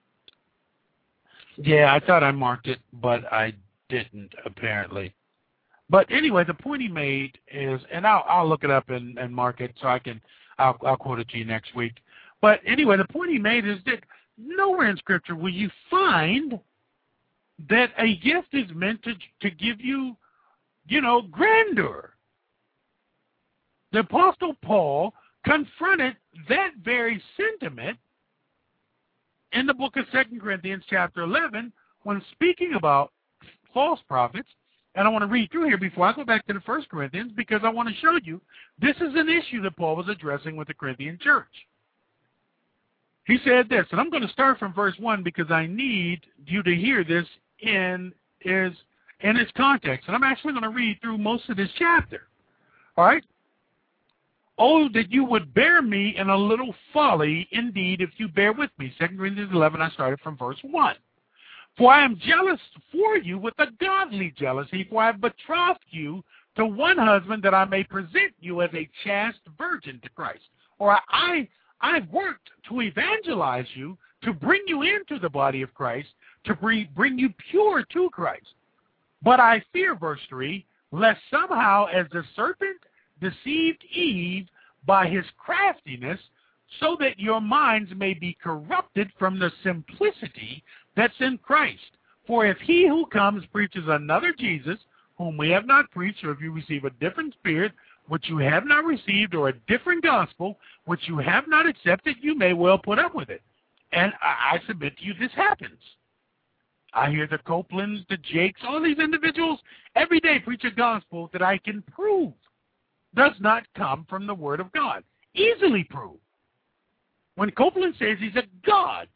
Yeah, I thought I marked it, but I didn't, apparently. But anyway, the point he made is, and I'll, I'll look it up and, and mark it so I can, I'll, I'll quote it to you next week. But anyway, the point he made is that nowhere in Scripture will you find that a gift is meant to, to give you, you know, grandeur. The Apostle Paul confronted that very sentiment in the book of Second Corinthians chapter eleven when speaking about false prophets. And I want to read through here before I go back to the First Corinthians, because I want to show you this is an issue that Paul was addressing with the Corinthian church. He said this, and I'm going to start from verse one because I need you to hear this in, is, in its context. And I'm actually going to read through most of this chapter. All right? Oh, that you would bear me in a little folly, indeed, if you bear with me. Second Corinthians eleven, I started from verse one. For I am jealous for you with a godly jealousy, for I have betrothed you to one husband, that I may present you as a chaste virgin to Christ. Or I... I've worked to evangelize you, to bring you into the body of Christ, to bring you pure to Christ. But I fear, verse three, lest somehow as the serpent deceived Eve by his craftiness, so that your minds may be corrupted from the simplicity that's in Christ. For if he who comes preaches another Jesus, whom we have not preached, or if you receive a different spirit, which you have not received, or a different gospel, which you have not accepted, you may well put up with it. And I, I submit to you, this happens. I hear the Copelands, the Jakes, all these individuals every day preach a gospel that I can prove does not come from the Word of God. Easily prove. When Copeland says he's a God,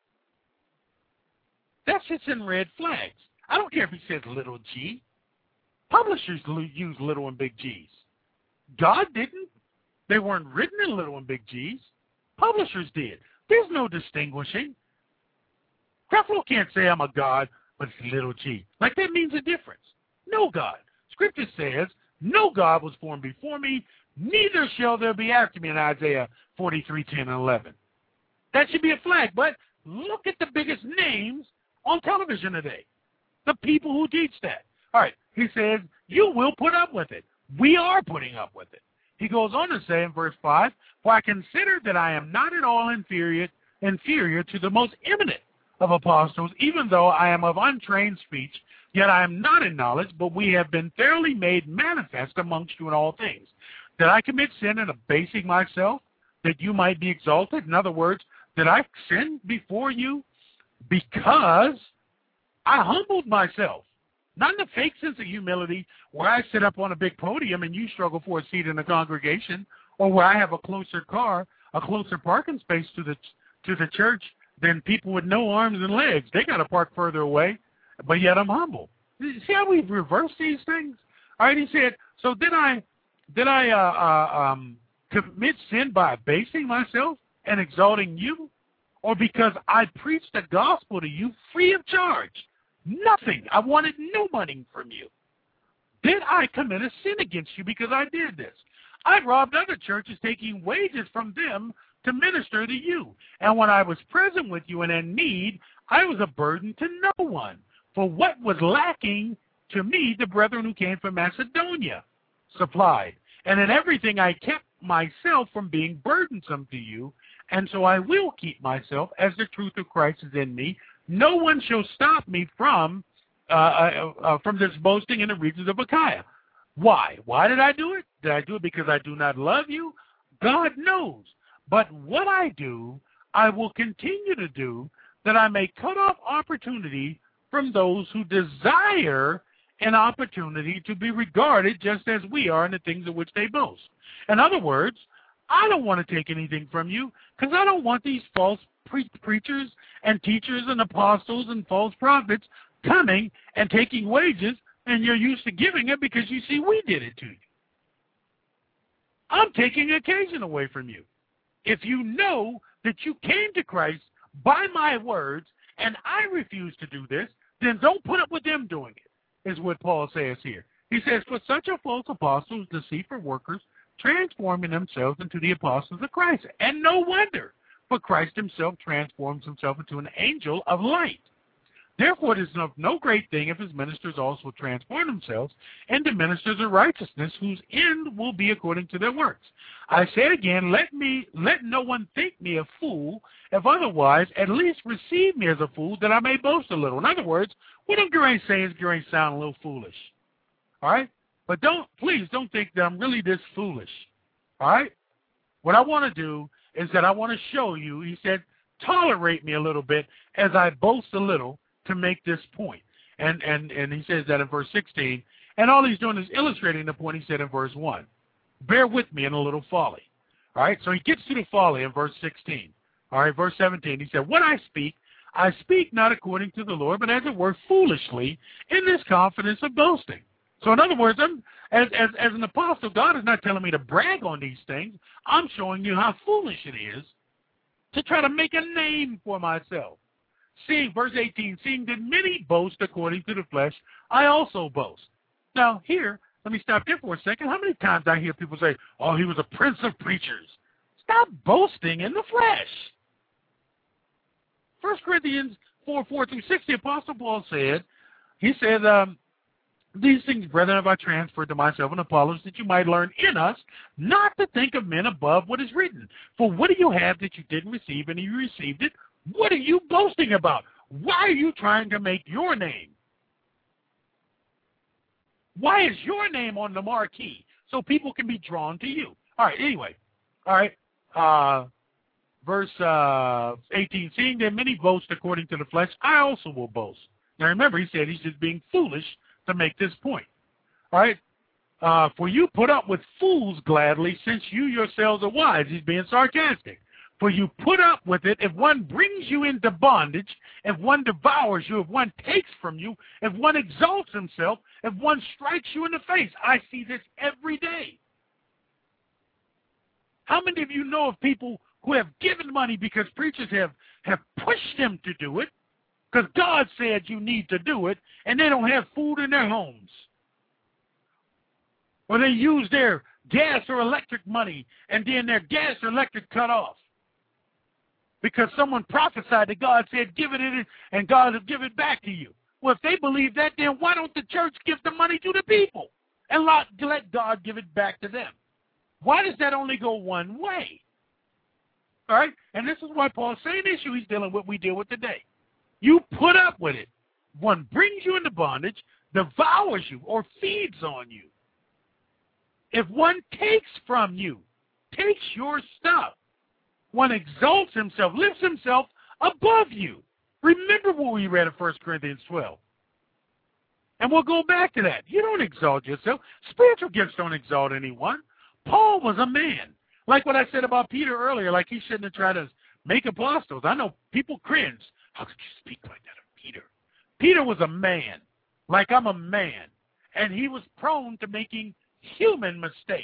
that sits in red flags. I don't care if he says little g. Publishers use little and big G's. God didn't. They weren't written in little and big G's. Publishers did. There's no distinguishing. Creflo can't say I'm a God, but it's little g. Like that means a difference. No God. Scripture says, no God was formed before me, neither shall there be after me in Isaiah forty-three, ten, and eleven. That should be a flag, but look at the biggest names on television today. The people who teach that. All right, he says, you will put up with it. We are putting up with it. He goes on to say in verse five, for I consider that I am not at all inferior, inferior to the most eminent of apostles, even though I am of untrained speech, yet I am not in knowledge, but we have been thoroughly made manifest amongst you in all things. Did I commit sin in abasing myself, that you might be exalted? In other words, did I sin before you because I humbled myself? Not in a fake sense of humility where I sit up on a big podium and you struggle for a seat in the congregation, or where I have a closer car, a closer parking space to the to the church than people with no arms and legs. They got to park further away, but yet I'm humble. See how we've reversed these things? All right, he said, so did I, did I uh, uh, um, commit sin by abasing myself and exalting you? Or because I preached the gospel to you free of charge? Nothing. I wanted no money from you. Did I commit a sin against you because I did this? I robbed other churches, taking wages from them to minister to you. And when I was present with you and in need, I was a burden to no one. For what was lacking to me, the brethren who came from Macedonia supplied. And in everything I kept myself from being burdensome to you, and so I will keep myself as the truth of Christ is in me. No one shall stop me from uh, uh, uh, from this boasting in the regions of Achaia. Why? Why did I do it? Did I do it because I do not love you? God knows. But what I do, I will continue to do, that I may cut off opportunity from those who desire an opportunity to be regarded just as we are in the things of which they boast. In other words, I don't want to take anything from you because I don't want these false pre- preachers and teachers and apostles and false prophets coming and taking wages, and you're used to giving it because you see we did it to you. I'm taking occasion away from you. If you know that you came to Christ by my words and I refuse to do this, then don't put up with them doing it, is what Paul says here. He says, for such are false apostles, deceitful workers, transforming themselves into the apostles of Christ. And no wonder, for Christ himself transforms himself into an angel of light. Therefore, it is of no great thing if his ministers also transform themselves into ministers of righteousness, whose end will be according to their works. I say it again, let me let no one think me a fool, if otherwise, at least receive me as a fool, that I may boast a little. In other words, what I'm going to say is going to sound a little foolish. All right? But don't, please don't think that I'm really this foolish. All right? What I want to do is that I want to show you, he said, tolerate me a little bit as I boast a little to make this point. And, and, and he says that in verse sixteen. And all he's doing is illustrating the point he said in verse one. Bear with me in a little folly. All right? So he gets to the folly in verse sixteen. All right, verse seventeen. He said, when I speak, I speak not according to the Lord, but as it were foolishly in this confidence of boasting. So in other words, I'm, as, as, as an apostle, God is not telling me to brag on these things. I'm showing you how foolish it is to try to make a name for myself. Seeing, verse eighteen, seeing that many boast according to the flesh, I also boast. Now here, let me stop there for a second. How many times I hear people say, oh, he was a prince of preachers. Stop boasting in the flesh. First Corinthians four, four through six, the Apostle Paul said, he said, um, these things, brethren, have I transferred to myself and Apollos, that you might learn in us not to think of men above what is written. For what do you have that you didn't receive, and you received it? What are you boasting about? Why are you trying to make your name? Why is your name on the marquee? So people can be drawn to you. All right, anyway. All right. Uh, verse uh, eighteen, seeing that many boast according to the flesh, I also will boast. Now remember, he said he's just being foolish to make this point. All right. Uh, for you put up with fools gladly, since you yourselves are wise. He's being sarcastic. For you put up with it if one brings you into bondage, if one devours you, if one takes from you, if one exalts himself, if one strikes you in the face. I see this every day. How many of you know of people who have given money because preachers have, have pushed them to do it, because God said you need to do it, and they don't have food in their homes? Or they use their gas or electric money, and then their gas or electric cut off. Because someone prophesied that God said, give it in, and God will give it back to you. Well, if they believe that, then why don't the church give the money to the people and let, let God give it back to them? Why does that only go one way? All right? And this is why Paul's saying the issue he's dealing with, we deal with today. You put up with it. One brings you into bondage, devours you, or feeds on you. If one takes from you, takes your stuff, one exalts himself, lifts himself above you. Remember what we read in First Corinthians twelve. And we'll go back to that. You don't exalt yourself. Spiritual gifts don't exalt anyone. Paul was a man. Like what I said about Peter earlier, like he shouldn't have tried to make apostles. I know people cringe. How could you speak like that of Peter? Peter was a man, like I'm a man, and he was prone to making human mistakes.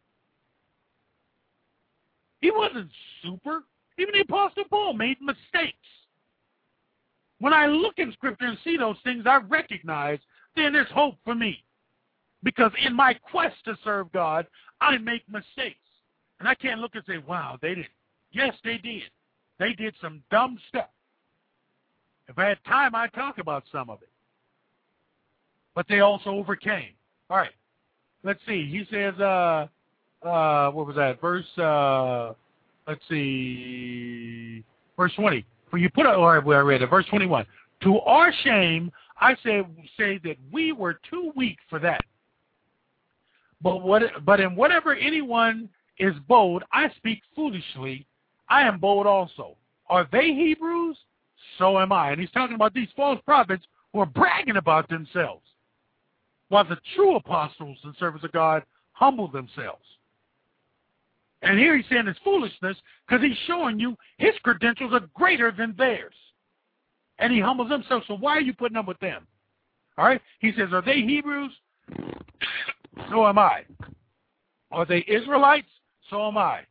He wasn't super. Even the Apostle Paul made mistakes. When I look in Scripture and see those things, I recognize then there's hope for me. Because in my quest to serve God, I make mistakes. And I can't look and say, wow, they did. Yes, they did. They did some dumb stuff. If I had time, I'd talk about some of it. But they also overcame. All right. Let's see. He says, uh, uh, what was that? Verse, uh, let's see, verse twenty. For you put, or I read it, verse twenty-one. To our shame, I say, say that we were too weak for that. But what? But in whatever anyone is bold, I speak foolishly. I am bold also. Are they Hebrews? So am I. And he's talking about these false prophets who are bragging about themselves, while the true apostles and servants of God humble themselves. And here he's saying it's foolishness because he's showing you his credentials are greater than theirs. And he humbles himself. So why are you putting up with them? All right? He says, are they Hebrews? So am I. Are they Israelites? So am I.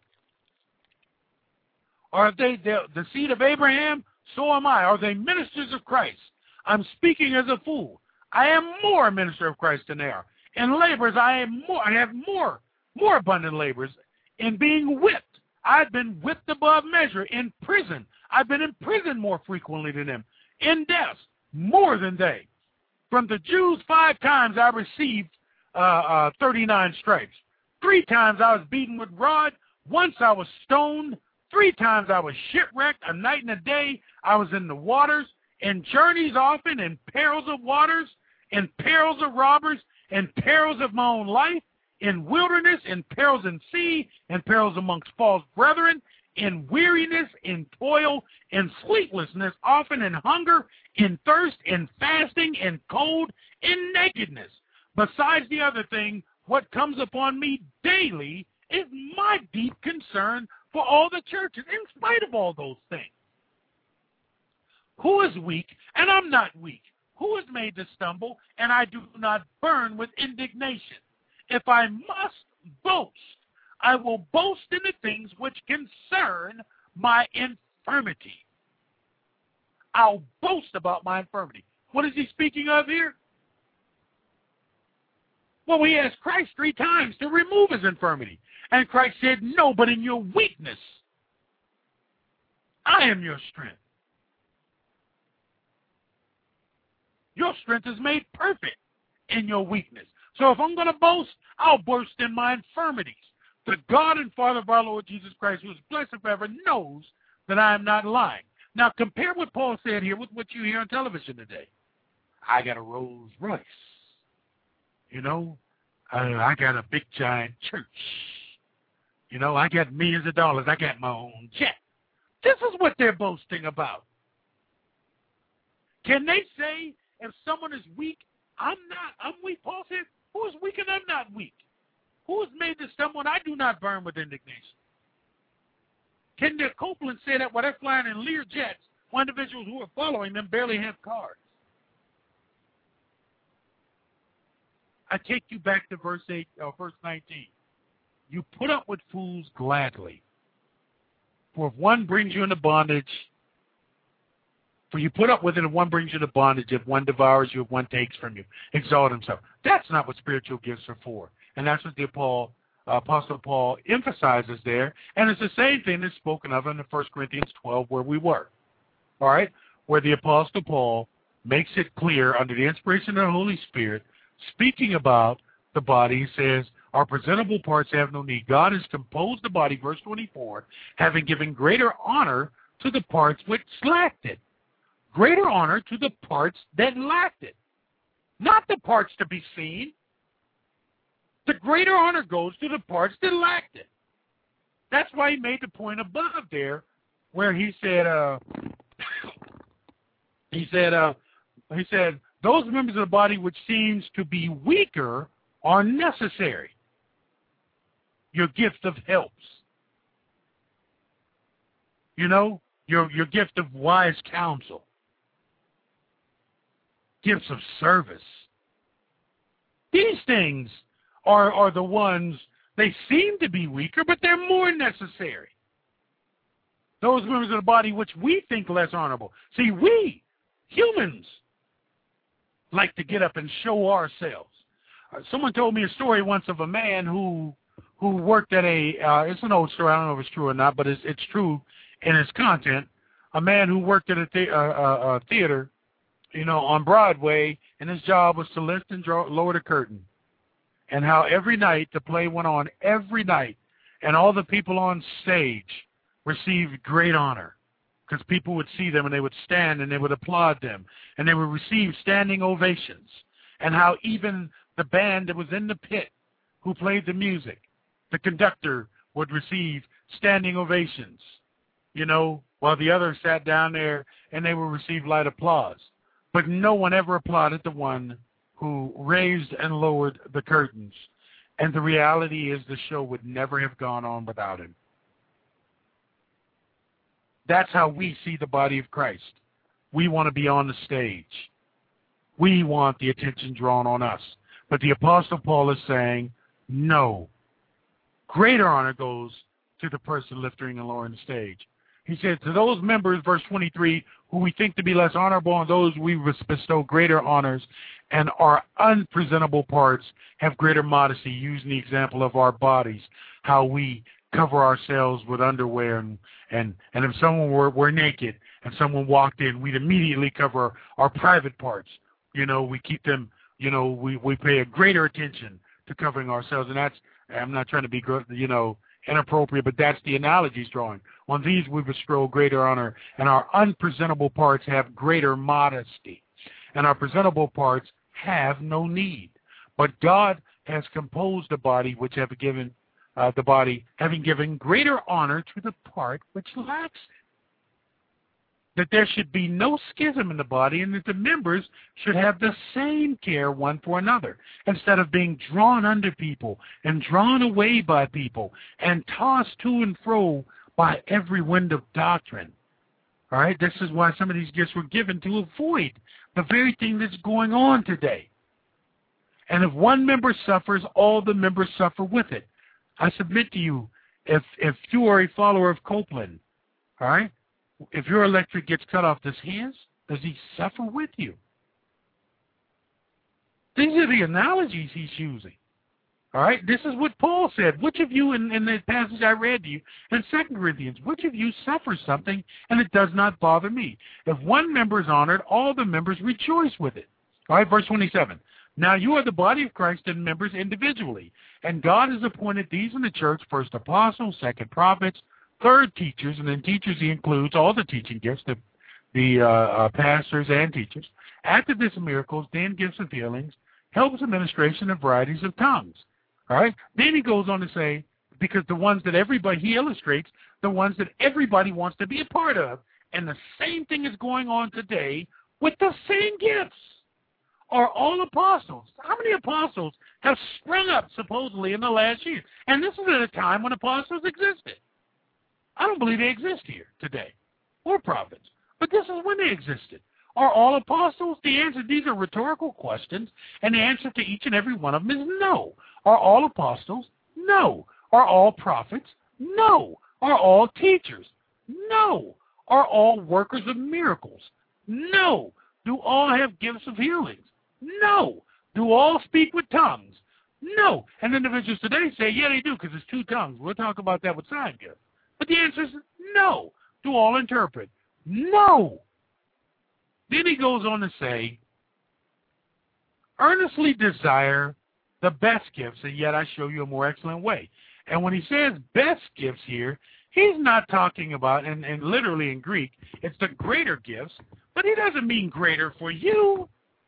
Are they the, the seed of Abraham? So am I. Are they ministers of Christ? I'm speaking as a fool. I am more a minister of Christ than they are. In labors, I am more. I have more, more abundant labors. In being whipped, I've been whipped above measure. In prison, I've been in prison more frequently than them. In death, more than they. From the Jews, five times I received uh, uh, thirty-nine stripes. Three times I was beaten with rod. Once I was stoned. Three times I was shipwrecked. A night and a day I was in the waters. In journeys often, in perils of waters, in perils of robbers, in perils of my own life, in wilderness, in perils in sea, in perils amongst false brethren, in weariness, in toil, in sleeplessness, often in hunger, in thirst, in fasting, in cold, in nakedness. Besides the other thing, what comes upon me daily is my deep concern for all the churches, in spite of all those things. Who is weak, and I'm not weak? Who is made to stumble, and I do not burn with indignation? If I must boast, I will boast in the things which concern my infirmity. I'll boast about my infirmity. What is he speaking of here? Well, he asked Christ three times to remove his infirmity. And Christ said, no, but in your weakness, I am your strength. Your strength is made perfect in your weakness. So if I'm going to boast, I'll boast in my infirmities. The God and Father of our Lord Jesus Christ, who is blessed forever, knows that I am not lying. Now compare what Paul said here with what you hear on television today. I got a Rolls Royce. You know, uh, I got a big giant church. You know, I got millions of dollars. I got my own jet. This is what they're boasting about. Can they say if someone is weak, I'm not, I'm weak? Paul said, who is weak and I'm not weak? Who is made to stumble and I do not burn with indignation? Can the Copeland say that while they're flying in Lear jets, one individuals who are following them barely have cars? I take you back to verse eight, or verse nineteen. You put up with fools gladly. For if one brings you into bondage, for you put up with it if one brings you into bondage, if one devours you, if one takes from you, exalt himself. That's not what spiritual gifts are for. And that's what the Paul, uh, Apostle Paul emphasizes there. And it's the same thing that's spoken of in the First Corinthians twelve where we were. All right? Where the Apostle Paul makes it clear under the inspiration of the Holy Spirit, speaking about the body, he says, our presentable parts have no need. God has composed the body, verse twenty-four, having given greater honor to the parts which lacked it. Greater honor to the parts that lacked it. Not the parts to be seen. The greater honor goes to the parts that lacked it. That's why he made the point above there where he said, uh, he said, uh, he said, those members of the body which seems to be weaker are necessary. Your gift of helps. You know, your your gift of wise counsel, gifts of service. These things are are the ones, they seem to be weaker, but they're more necessary. Those members of the body which we think less honorable. See, we, humans, like to get up and show ourselves. Uh, someone told me a story once of a man who who worked at a, uh, it's an old story, I don't know if it's true or not, but it's, it's true in its content. A man who worked at a, the, uh, uh, uh, theater, you know, on Broadway, and his job was to lift and draw, lower the curtain. And how every night the play went on, every night, and all the people on stage received great honor, because people would see them and they would stand and they would applaud them, and they would receive standing ovations. And how even the band that was in the pit who played the music, the conductor would receive standing ovations, you know, while the others sat down there and they would receive light applause. But no one ever applauded the one who raised and lowered the curtains. And the reality is the show would never have gone on without him. That's how we see the body of Christ. We want to be on the stage. We want the attention drawn on us. But the Apostle Paul is saying, no. Greater honor goes to the person lifting and lowering the stage. He said, to those members, verse twenty-three, who we think to be less honorable, and those we bestow greater honors, and our unpresentable parts have greater modesty, using the example of our bodies, how we cover ourselves with underwear, and and, and if someone were, were naked and someone walked in, we'd immediately cover our private parts. You know, we keep them, you know, we, we pay a greater attention to covering ourselves, and that's, I'm not trying to be, you know, inappropriate, but that's the analogy he's drawing. On these we bestow greater honor, and our unpresentable parts have greater modesty, and our presentable parts have no need. But God has composed the body which have given uh, the body, having given greater honor to the part which lacks it. That there should be no schism in the body, and that the members should have the same care one for another, instead of being drawn under people and drawn away by people and tossed to and fro by every wind of doctrine. All right, this is why some of these gifts were given, to avoid the very thing that's going on today. And if one member suffers, all the members suffer with it. I submit to you, if if you are a follower of Copeland, all right, if your electric gets cut off, does his? Does he suffer with you? These are the analogies he's using. All right? This is what Paul said. Which of you, in, in the passage I read to you, in Second Corinthians, which of you suffers something and it does not bother me? If one member is honored, all the members rejoice with it. All right, verse twenty-seven. Now you are the body of Christ and members individually. And God has appointed these in the church, first apostles, second prophets, third teachers, and in teachers he includes all the teaching gifts, the, the uh, uh, pastors and teachers. After this, miracles, then gifts of healings, helps, administration, and varieties of tongues. All right? Then he goes on to say, because the ones that everybody, he illustrates, the ones that everybody wants to be a part of, and the same thing is going on today with the same gifts. Are all apostles? How many apostles have sprung up supposedly in the last year? And this is at a time when apostles existed. I don't believe they exist here today, or prophets, but this is when they existed. Are all apostles? The answer, these are rhetorical questions, and the answer to each and every one of them is no. Are all apostles? No. Are all prophets? No. Are all teachers? No. Are all workers of miracles? No. Do all have gifts of healings? No. Do all speak with tongues? No. And individuals today say, yeah, they do, because it's two tongues. We'll talk about that with sign gifts. But the answer is no. Do all interpret? No. Then he goes on to say, earnestly desire the best gifts, and yet I show you a more excellent way. And when he says best gifts here, he's not talking about, and, and literally in Greek, it's the greater gifts, but he doesn't mean greater for you.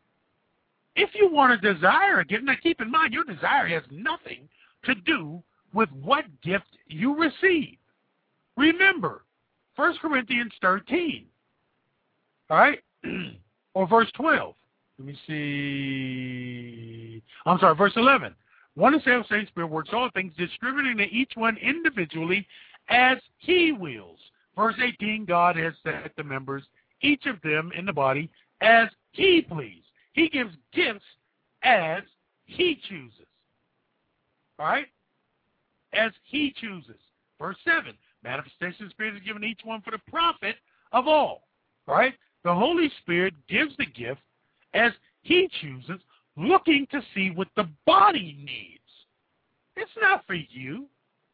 If you want to desire a gift, now keep in mind, your desire has nothing to do with what gift you receive. Remember, First Corinthians thirteen, all right, or verse twelve. Let me see. I'm sorry, verse eleven. One and same Spirit works all things, distributing to each one individually as he wills. Verse eighteen, God has set the members, each of them in the body, as he please. He gives gifts as he chooses. All right? As he chooses. Verse seven, manifestation of the Spirit is given each one for the profit of all. All right? The Holy Spirit gives the gift as he chooses, looking to see what the body needs. It's not for you.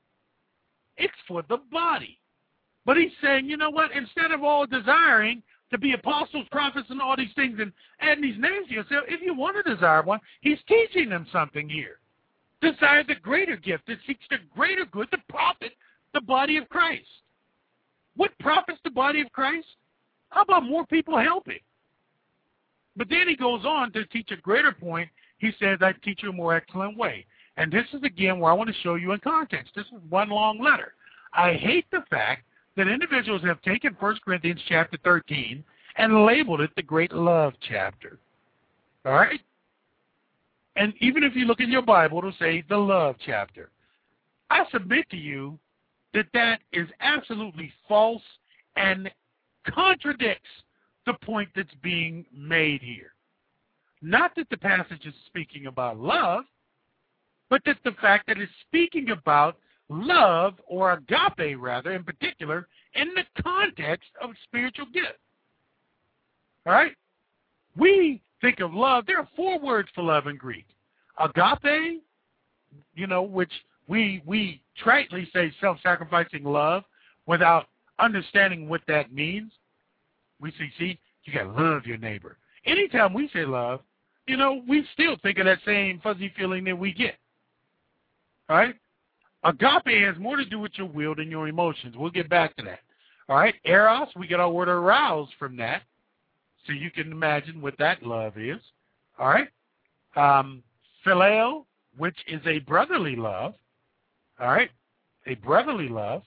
It's for the body. But he's saying, you know what? Instead of all desiring to be apostles, prophets, and all these things and adding these names to yourself, if you want to desire one, he's teaching them something here. Desire the greater gift that seeks the greater good to profit the body of Christ. What profits the body of Christ? How about more people helping? But then he goes on to teach a greater point. He says, I teach you a more excellent way. And this is, again, where I want to show you in context. This is one long letter. I hate the fact that individuals have taken First Corinthians chapter thirteen and labeled it the great love chapter. All right? And even if you look in your Bible, it'll say the love chapter. I submit to you that that is absolutely false and contradicts the point that's being made here. Not that the passage is speaking about love, but that the fact that it's speaking about love, or agape rather, in particular, in the context of spiritual gift. All right? We think of love. There are four words for love in Greek. Agape, you know, which we we tritely say self-sacrificing love without understanding what that means. We say, see, you got to love your neighbor. Anytime we say love, you know, we still think of that same fuzzy feeling that we get. All right? Agape has more to do with your will than your emotions. We'll get back to that. All right? Eros, we get our word aroused from that. So you can imagine what that love is. All right? Um, Phileo, which is a brotherly love. All right? A brotherly love.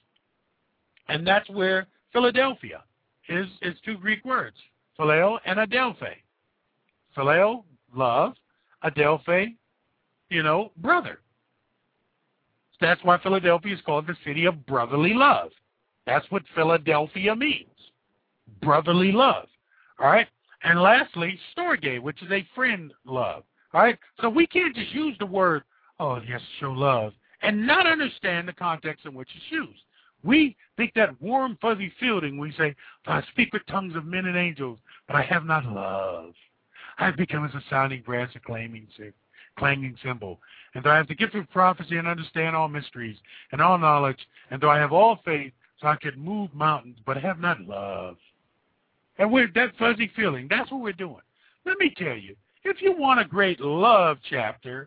And that's where Philadelphia is, is two Greek words. Phileo and adelphe. Phileo, love. Adelphe, you know, brother. That's why Philadelphia is called the city of brotherly love. That's what Philadelphia means, brotherly love. All right? And lastly, storge, which is a friend love. All right? So we can't just use the word, oh, yes, show love, and not understand the context in which it's used. We think that warm, fuzzy feeling, we say, I speak with tongues of men and angels, but I have not love. I've become as a sounding brass, a clanging, clanging cymbal. And though I have the gift of prophecy and understand all mysteries and all knowledge, and though I have all faith, so I could move mountains, but I have not love. And we're that fuzzy feeling, that's what we're doing. Let me tell you, if you want a great love chapter,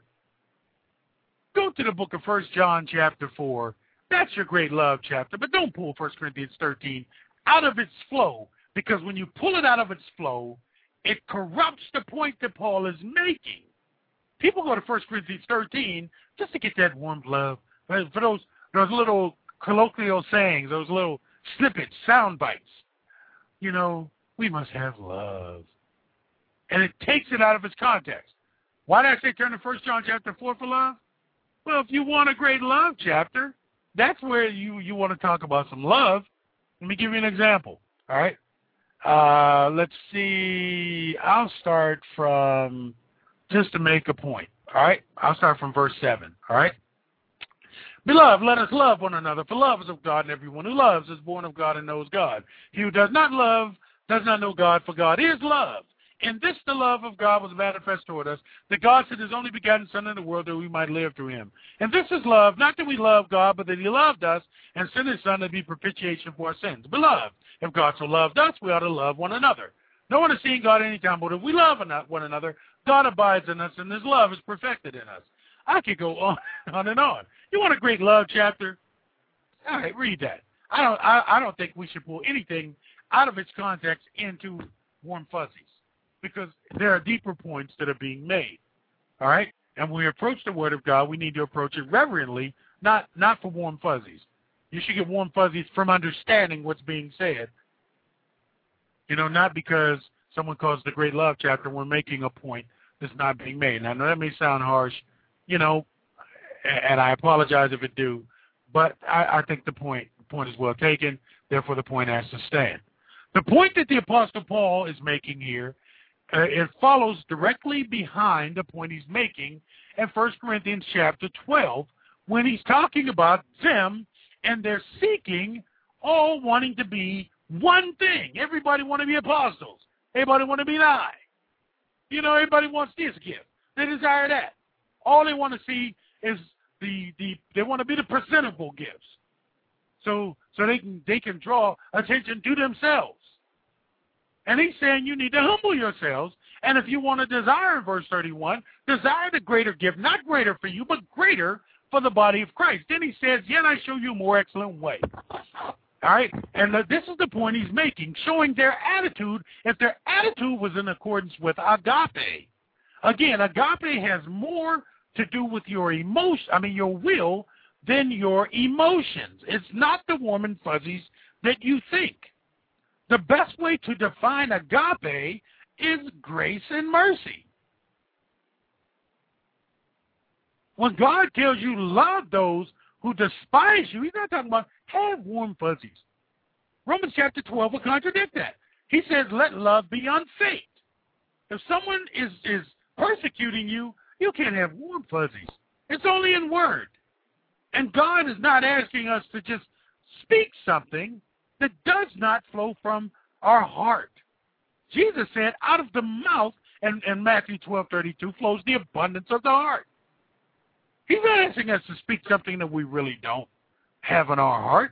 go to the book of First John chapter four. That's your great love chapter. But don't pull First Corinthians thirteen out of its flow, because when you pull it out of its flow, it corrupts the point that Paul is making. People go to First Corinthians thirteen just to get that warm love. For those those little colloquial sayings, those little snippets, sound bites. You know, we must have love. And it takes it out of its context. Why did I say turn to First John chapter four for love? Well, if you want a great love chapter, that's where you, you want to talk about some love. Let me give you an example. All right? Uh, let's see. I'll start from... just to make a point, all right? I'll start from verse seven, all right? Beloved, let us love one another, for love is of God, and everyone who loves is born of God and knows God. He who does not love does not know God, for God is love. In this the love of God was manifest toward us, that God sent his only begotten Son in the world that we might live through him. And this is love, not that we love God, but that he loved us and sent his Son to be propitiation for our sins. Beloved, if God so loved us, we ought to love one another. No one has seen God any time, but if we love one another, God abides in us, and his love is perfected in us. I could go on, on and on. You want a great love chapter? All right, read that. I don't, I, I don't think we should pull anything out of its context into warm fuzzies, because there are deeper points that are being made. All right? And when we approach the Word of God, we need to approach it reverently, not, not for warm fuzzies. You should get warm fuzzies from understanding what's being said. You know, not because someone calls the great love chapter, we're making a point that's not being made. Now, that may sound harsh, you know, and I apologize if it do, but I, I think the point, the point is well taken. Therefore, the point has to stand. The point that the Apostle Paul is making here, uh, it follows directly behind the point he's making in First Corinthians chapter twelve, when he's talking about them and they're seeking, all wanting to be one thing. Everybody want to be apostles. Everybody want to be nigh. You know, everybody wants this gift. They desire that. All they want to see is the, the they want to be the presentable gifts. So so they can they can draw attention to themselves. And he's saying you need to humble yourselves. And if you want to desire, in verse thirty-one, desire the greater gift, not greater for you, but greater for the body of Christ. Then he says, yet I show you a more excellent way. All right? And this is the point he's making, showing their attitude. If their attitude was in accordance with agape, again, agape has more to do with your emotion, I mean your will, than your emotions. It's not the warm and fuzzies that you think. The best way to define agape is grace and mercy. When God tells you love those who despise you, he's not talking about have warm fuzzies. Romans chapter twelve will contradict that. He says, let love be unfeigned. If someone is, is persecuting you, you can't have warm fuzzies. It's only in word. And God is not asking us to just speak something that does not flow from our heart. Jesus said, out of the mouth, and, and Matthew twelve thirty-two, flows the abundance of the heart. He's not asking us to speak something that we really don't have in our heart.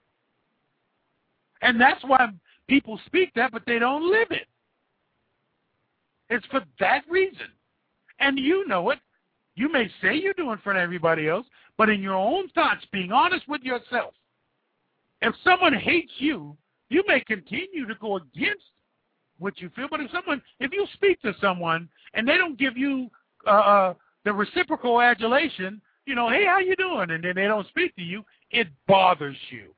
And that's why people speak that, but they don't live it. It's for that reason. And you know it. You may say you do in front of everybody else, but in your own thoughts, being honest with yourself, if someone hates you, you may continue to go against what you feel. But if someone, if you speak to someone and they don't give you uh, the reciprocal adulation, you know, hey, how you doing? And then they don't speak to you, it bothers you.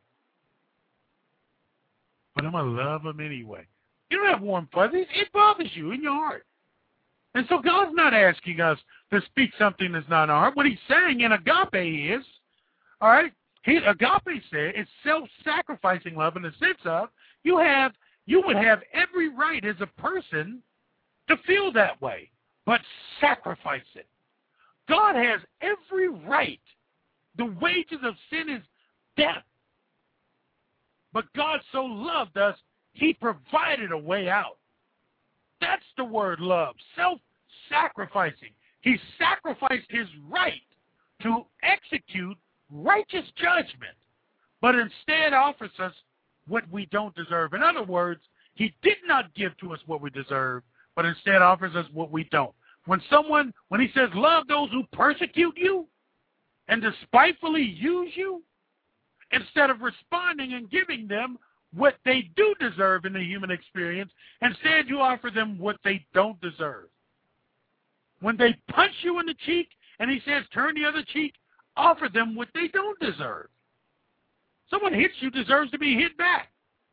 But I'm going to love them anyway. You don't have warm fuzzies. It bothers you in your heart. And so God's not asking us to speak something that's not in our heart. What he's saying in agape is, all right, he, agape said it's self-sacrificing love in the sense of you have, you would have every right as a person to feel that way, but sacrifice it. God has every right. The wages of sin is death. But God so loved us, he provided a way out. That's the word love, self-sacrificing. He sacrificed his right to execute righteous judgment, but instead offers us what we don't deserve. In other words, he did not give to us what we deserve, but instead offers us what we don't. When someone, when he says love those who persecute you and despitefully use you, instead of responding and giving them what they do deserve in the human experience, instead you offer them what they don't deserve. When they punch you in the cheek and he says turn the other cheek, offer them what they don't deserve. Someone hits you deserves to be hit back.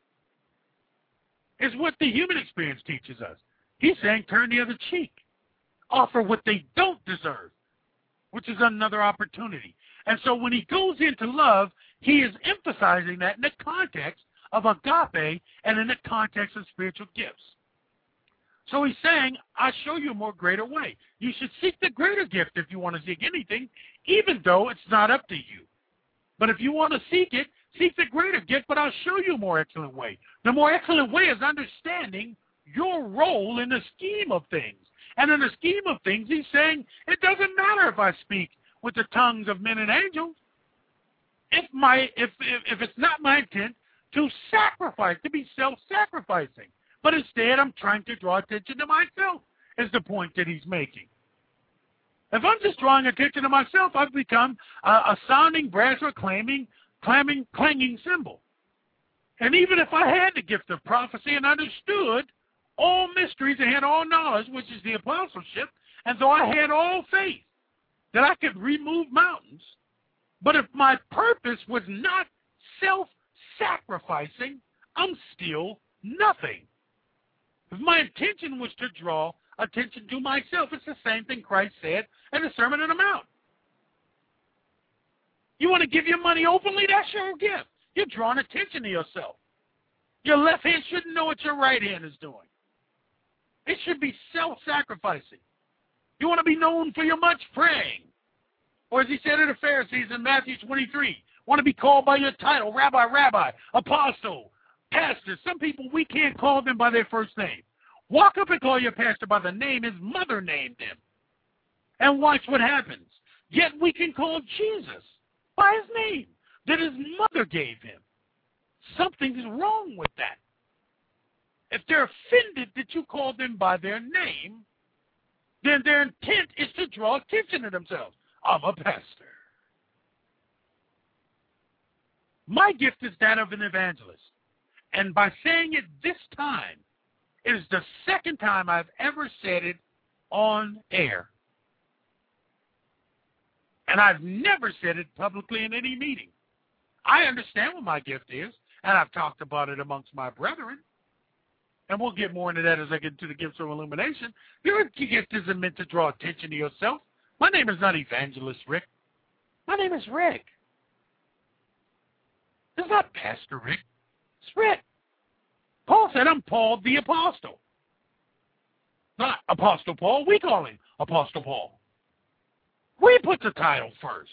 It's what the human experience teaches us. He's saying turn the other cheek. Offer what they don't deserve, which is another opportunity. And so when he goes into love, he is emphasizing that in the context of agape and in the context of spiritual gifts. So he's saying, I'll show you a more greater way. You should seek the greater gift if you want to seek anything, even though it's not up to you. But if you want to seek it, seek the greater gift, but I'll show you a more excellent way. The more excellent way is understanding your role in the scheme of things. And in the scheme of things, he's saying, it doesn't matter if I speak with the tongues of men and angels. If my if if, if it's not my intent to sacrifice, to be self-sacrificing. But instead, I'm trying to draw attention to myself, is the point that he's making. If I'm just drawing attention to myself, I've become a, a sounding brass or claiming, clamming, clanging cymbal. And even if I had the gift of prophecy and understood all mysteries and had all knowledge, which is the apostleship, and though I had all faith that I could remove mountains, but if my purpose was not self-sacrificing, I'm still nothing. If my intention was to draw attention to myself, it's the same thing Christ said in the Sermon on the Mount. You want to give your money openly? That's your gift. You're drawing attention to yourself. Your left hand shouldn't know what your right hand is doing. It should be self-sacrificing. You want to be known for your much praying. Or as he said to the Pharisees in Matthew twenty-three, want to be called by your title, rabbi, rabbi, apostle, pastor. Some people, we can't call them by their first name. Walk up and call your pastor by the name his mother named him. And watch what happens. Yet we can call Jesus by his name that his mother gave him. Something's wrong with that. If they're offended that you call them by their name, then their intent is to draw attention to themselves. I'm a pastor. My gift is that of an evangelist. And by saying it this time, it is the second time I've ever said it on air. And I've never said it publicly in any meeting. I understand what my gift is, and I've talked about it amongst my brethren. And we'll get more into that as I get into the gifts of illumination. Your gift isn't meant to draw attention to yourself. My name is not Evangelist Rick. My name is Rick. It's not Pastor Rick. It's Rick. Paul said I'm Paul the Apostle. Not Apostle Paul. We call him Apostle Paul. We put the title first.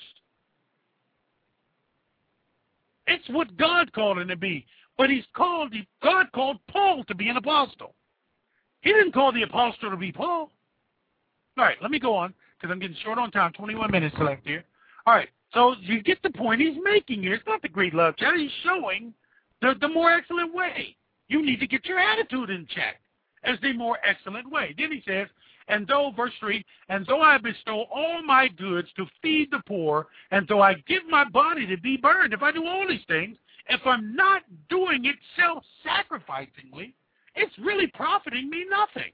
It's what God called him to be. But he's called, God called Paul to be an apostle. He didn't call the apostle to be Paul. All right, let me go on, because I'm getting short on time, twenty-one minutes left here. All right, so you get the point he's making here. It's not the great love chat. He's showing the, the more excellent way. You need to get your attitude in check as the more excellent way. Then he says, and though, verse three, and though I bestow all my goods to feed the poor, and though I give my body to be burned, if I do all these things, if I'm not doing it self-sacrificingly, it's really profiting me nothing.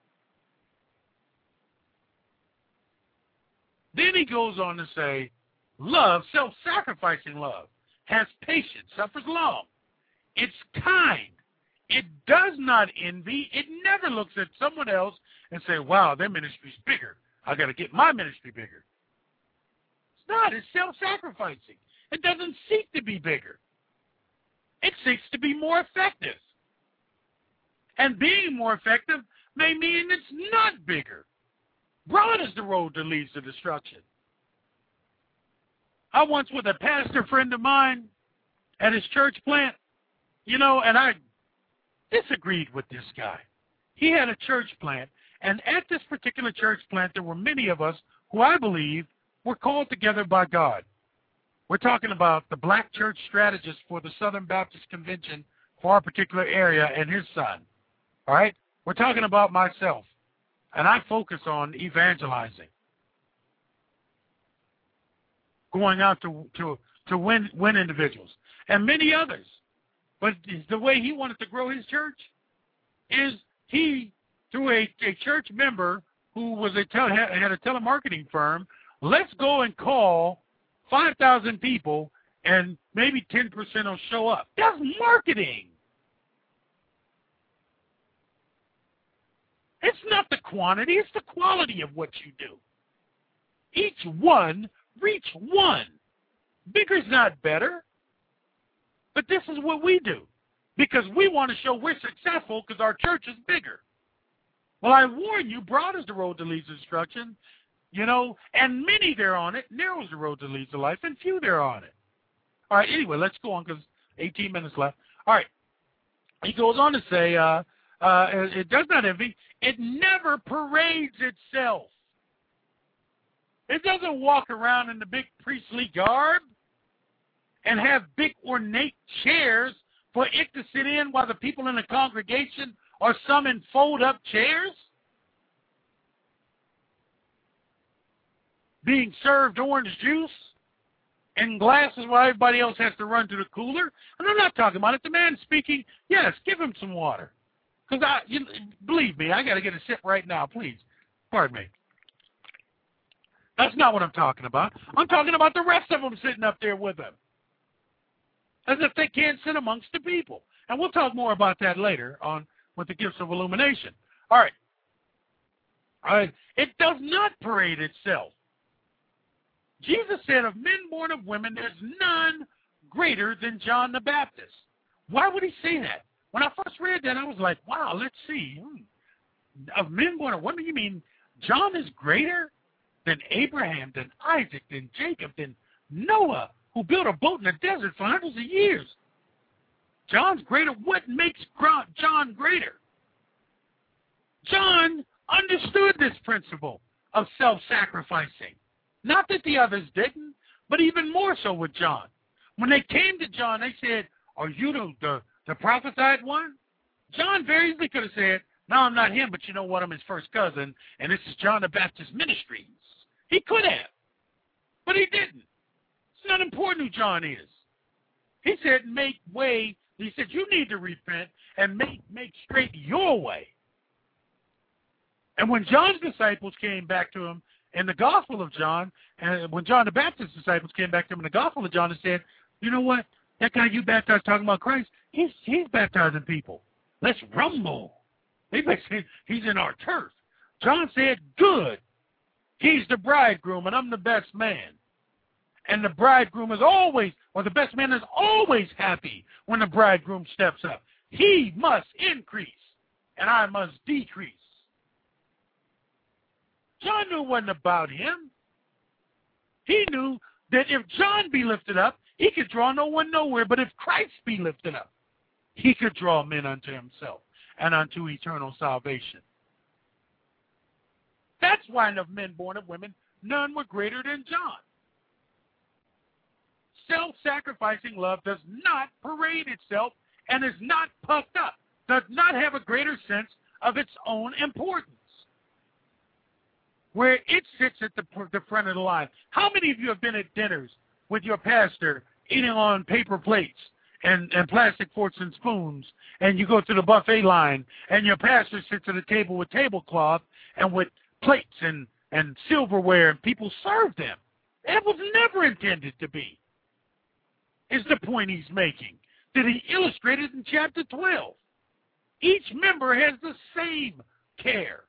Then he goes on to say, love, self-sacrificing love, has patience, suffers long. It's kind. It does not envy. It never looks at someone else and say, wow, their ministry's bigger. I got to get my ministry bigger. It's not. It's self-sacrificing. It doesn't seek to be bigger. It seeks to be more effective. And being more effective may mean it's not bigger. Broad is the road that leads to destruction. I once with a pastor friend of mine at his church plant, you know, and I disagreed with this guy. He had a church plant, and at this particular church plant, there were many of us who I believe were called together by God. We're talking about the black church strategist for the Southern Baptist Convention for our particular area and his son. All right? We're talking about myself, and I focus on evangelizing, going out to to to win win individuals, and many others. But the way he wanted to grow his church is he, through a, a church member who was a tele, had a telemarketing firm, let's go and call five thousand people, and maybe ten percent will show up. That's marketing. It's not the quantity, it's the quality of what you do. Each one, reach one. Bigger's not better. But this is what we do, because we want to show we're successful because our church is bigger. Well, I warn you, broad is the road that leads to destruction, you know, and many there on it. Narrow is the road that leads to life, and few there on it. All right, anyway, let's go on because eighteen minutes left. All right, he goes on to say, uh, uh, it does not envy. It never parades itself. It doesn't walk around in the big priestly garb and have big ornate chairs for it to sit in while the people in the congregation are some in fold-up chairs, being served orange juice in glasses while everybody else has to run to the cooler. And I'm not talking about it. The man speaking, yes, give him some water. Because, I, you, believe me, I got to get a sip right now, please. Pardon me. That's not what I'm talking about. I'm talking about the rest of them sitting up there with him, as if they can't sit amongst the people. And we'll talk more about that later on with the gifts of illumination. All right. All right. It does not parade itself. Jesus said, of men born of women, there's none greater than John the Baptist. Why would he say that? When I first read that, I was like, wow, let's see. Hmm. Of men born of women, you mean John is greater than Abraham, than Isaac, than Jacob, than Noah, who built a boat in the desert for hundreds of years? John's greater. What makes John greater? John understood this principle of self-sacrificing. Not that the others didn't, but even more so with John. When they came to John, they said, are you the, the, the prophesied one? John very easily could have said, no, I'm not him, but you know what, I'm his first cousin, and this is John the Baptist Ministries. He could have, but he didn't. It's not important who John is. He said, make way. He said, you need to repent and make, make straight your way. And when John's disciples came back to him in the Gospel of John, and when John the Baptist's disciples came back to him in the Gospel of John and said, you know what, that guy you baptized talking about Christ, he's, he's baptizing people. Let's rumble. He basically, he's in our turf. John said, good. He's the bridegroom, and I'm the best man. And the bridegroom is always, or the best man is always happy when the bridegroom steps up. He must increase, and I must decrease. John knew it wasn't about him. He knew that if John be lifted up, he could draw no one nowhere. But if Christ be lifted up, he could draw men unto himself and unto eternal salvation. That's why of men born of women, none were greater than John. Self-sacrificing love does not parade itself and is not puffed up, does not have a greater sense of its own importance, where it sits at the, the front of the line. How many of you have been at dinners with your pastor eating on paper plates and, and plastic forks and spoons, and you go to the buffet line, and your pastor sits at a table with tablecloth and with plates and, and silverware, and people serve them? That was never intended to be, is the point he's making, that he illustrated in chapter twelve. Each member has the same care.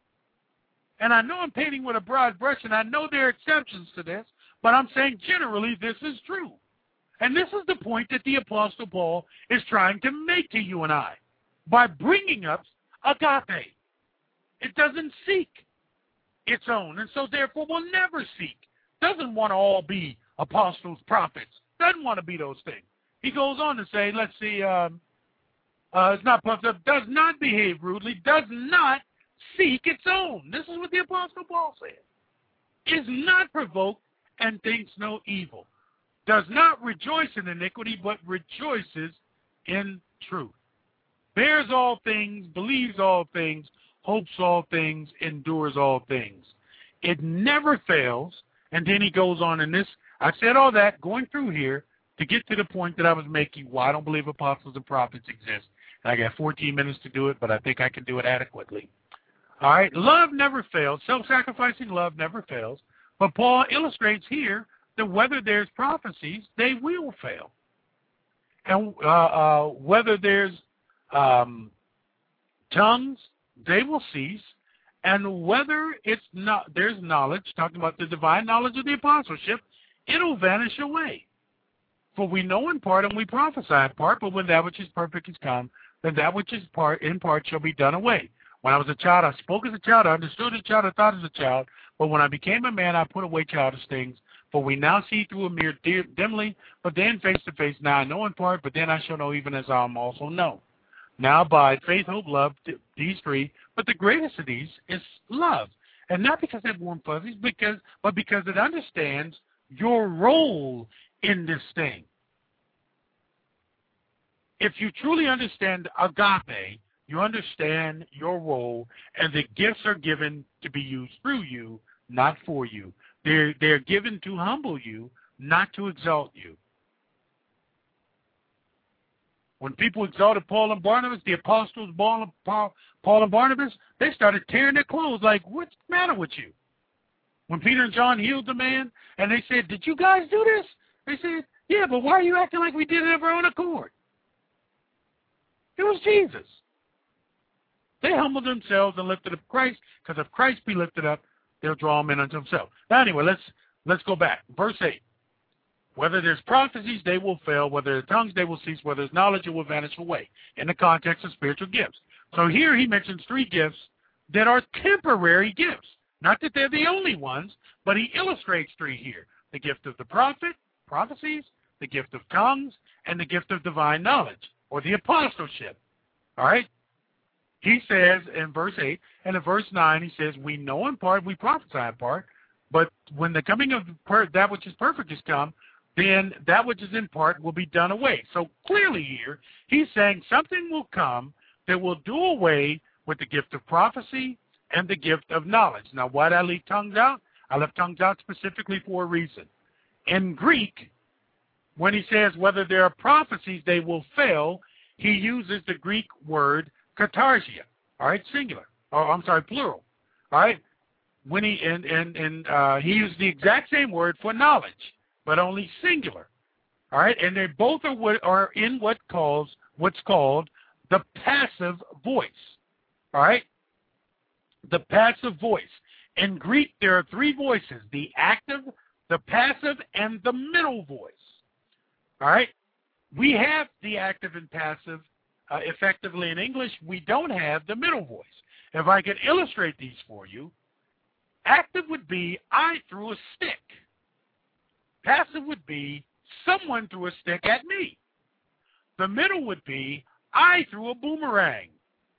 And I know I'm painting with a broad brush, and I know there are exceptions to this, but I'm saying generally this is true. And this is the point that the Apostle Paul is trying to make to you and I by bringing up agape. It doesn't seek its own, and so therefore will never seek. Doesn't want to all be apostles, prophets. Doesn't want to be those things. He goes on to say, let's see, um, uh, it's not puffed up, does not behave rudely, does not seek its own. This is what the Apostle Paul said. Is not provoked and thinks no evil. Does not rejoice in iniquity, but rejoices in truth. Bears all things, believes all things, hopes all things, endures all things. It never fails. And then he goes on in this. I said all that going through here to get to the point that I was making, why I don't believe apostles and prophets exist. And I got fourteen minutes to do it, but I think I can do it adequately. All right, love never fails. Self-sacrificing love never fails. But Paul illustrates here that whether there's prophecies, they will fail. And uh, uh, whether there's um, tongues, they will cease. And whether it's not, there's knowledge, talking about the divine knowledge of the apostleship, it'll vanish away. For we know in part and we prophesy in part, but when that which is perfect is come, then that which is part in part shall be done away. When I was a child, I spoke as a child, I understood as a child, I thought as a child. But when I became a man, I put away childish things. For we now see through a mirror dimly, but then face to face. Now I know in part, but then I shall know even as I am also known. Now abide faith, hope, love, these three. But the greatest of these is love. And not because they have warm fuzzies, because, but because it understands your role in this thing. If you truly understand agape, you understand your role, and the gifts are given to be used through you, not for you. They're, they're given to humble you, not to exalt you. When people exalted Paul and Barnabas, the apostles, Paul, Paul and Barnabas, they started tearing their clothes like, what's the matter with you? When Peter and John healed the man, and they said, did you guys do this? They said, yeah, but why are you acting like we did it of our own accord? It was Jesus. They humbled themselves and lifted up Christ, because if Christ be lifted up, they'll draw men unto himself. Now, anyway, let's let's go back. Verse eight. Whether there's prophecies, they will fail. Whether there's tongues, they will cease. Whether there's knowledge, it will vanish away, in the context of spiritual gifts. So here he mentions three gifts that are temporary gifts. Not that they're the only ones, but he illustrates three here. The gift of the prophet, prophecies, the gift of tongues, and the gift of divine knowledge, or the apostleship. All right? He says in verse eight, and in verse nine he says, we know in part, we prophesy in part, but when the coming of per- that which is perfect is come, then that which is in part will be done away. So clearly here, he's saying something will come that will do away with the gift of prophecy and the gift of knowledge. Now, why did I leave tongues out? I left tongues out specifically for a reason. In Greek, when he says whether there are prophecies, they will fail, he uses the Greek word katarsia, all right, singular. Oh, I'm sorry, plural, all right? When he and and and uh, he used the exact same word for knowledge, but only singular, all right? And they both are what are in what calls what's called the passive voice, all right? The passive voice. In Greek, there are three voices: the active, the passive, and the middle voice. All right? We have the active and passive uh, effectively in English. We don't have the middle voice. If I could illustrate these for you, active would be I threw a stick. Passive would be someone threw a stick at me. The middle would be I threw a boomerang,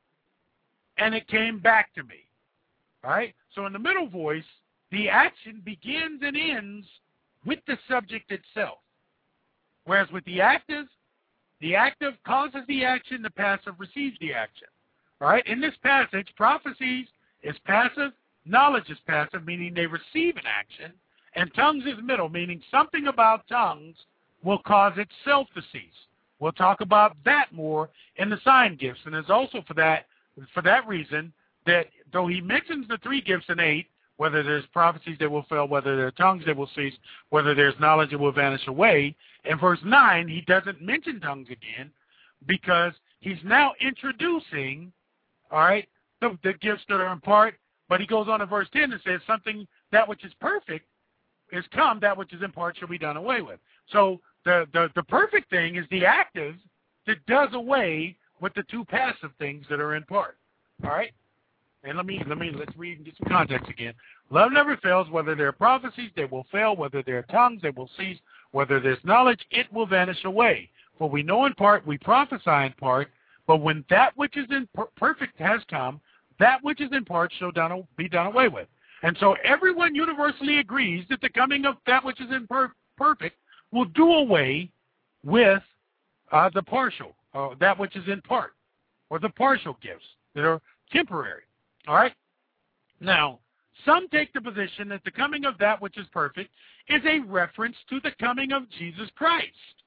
and it came back to me. All right? So in the middle voice, the action begins and ends with the subject itself. Whereas with the active, the active causes the action, the passive receives the action. All right? In this passage, prophecies is passive, knowledge is passive, meaning they receive an action, and tongues is middle, meaning something about tongues will cause itself to cease. We'll talk about that more in the sign gifts, and it's also for that for that reason that though he mentions the three gifts in eight, whether there's prophecies that will fail, whether there are tongues that will cease, whether there's knowledge that will vanish away, in verse nine he doesn't mention tongues again because he's now introducing, all right, the, the gifts that are in part, but he goes on in verse ten and says something, that which is perfect is come, that which is in part shall be done away with. So the, the, the perfect thing is the active that does away with the two passive things that are in part. All right? And let me, let me, let's read and get some context again. Love never fails. Whether there are prophecies, they will fail. Whether there are tongues, they will cease. Whether there's knowledge, it will vanish away. For we know in part, we prophesy in part, but when that which is in per- perfect has come, that which is in part shall done, be done away with. And so everyone universally agrees that the coming of that which is in per- perfect will do away with uh, the partial, uh, that which is in part, or the partial gifts that are temporary. All right? Now, some take the position that the coming of that which is perfect is a reference to the coming of Jesus Christ,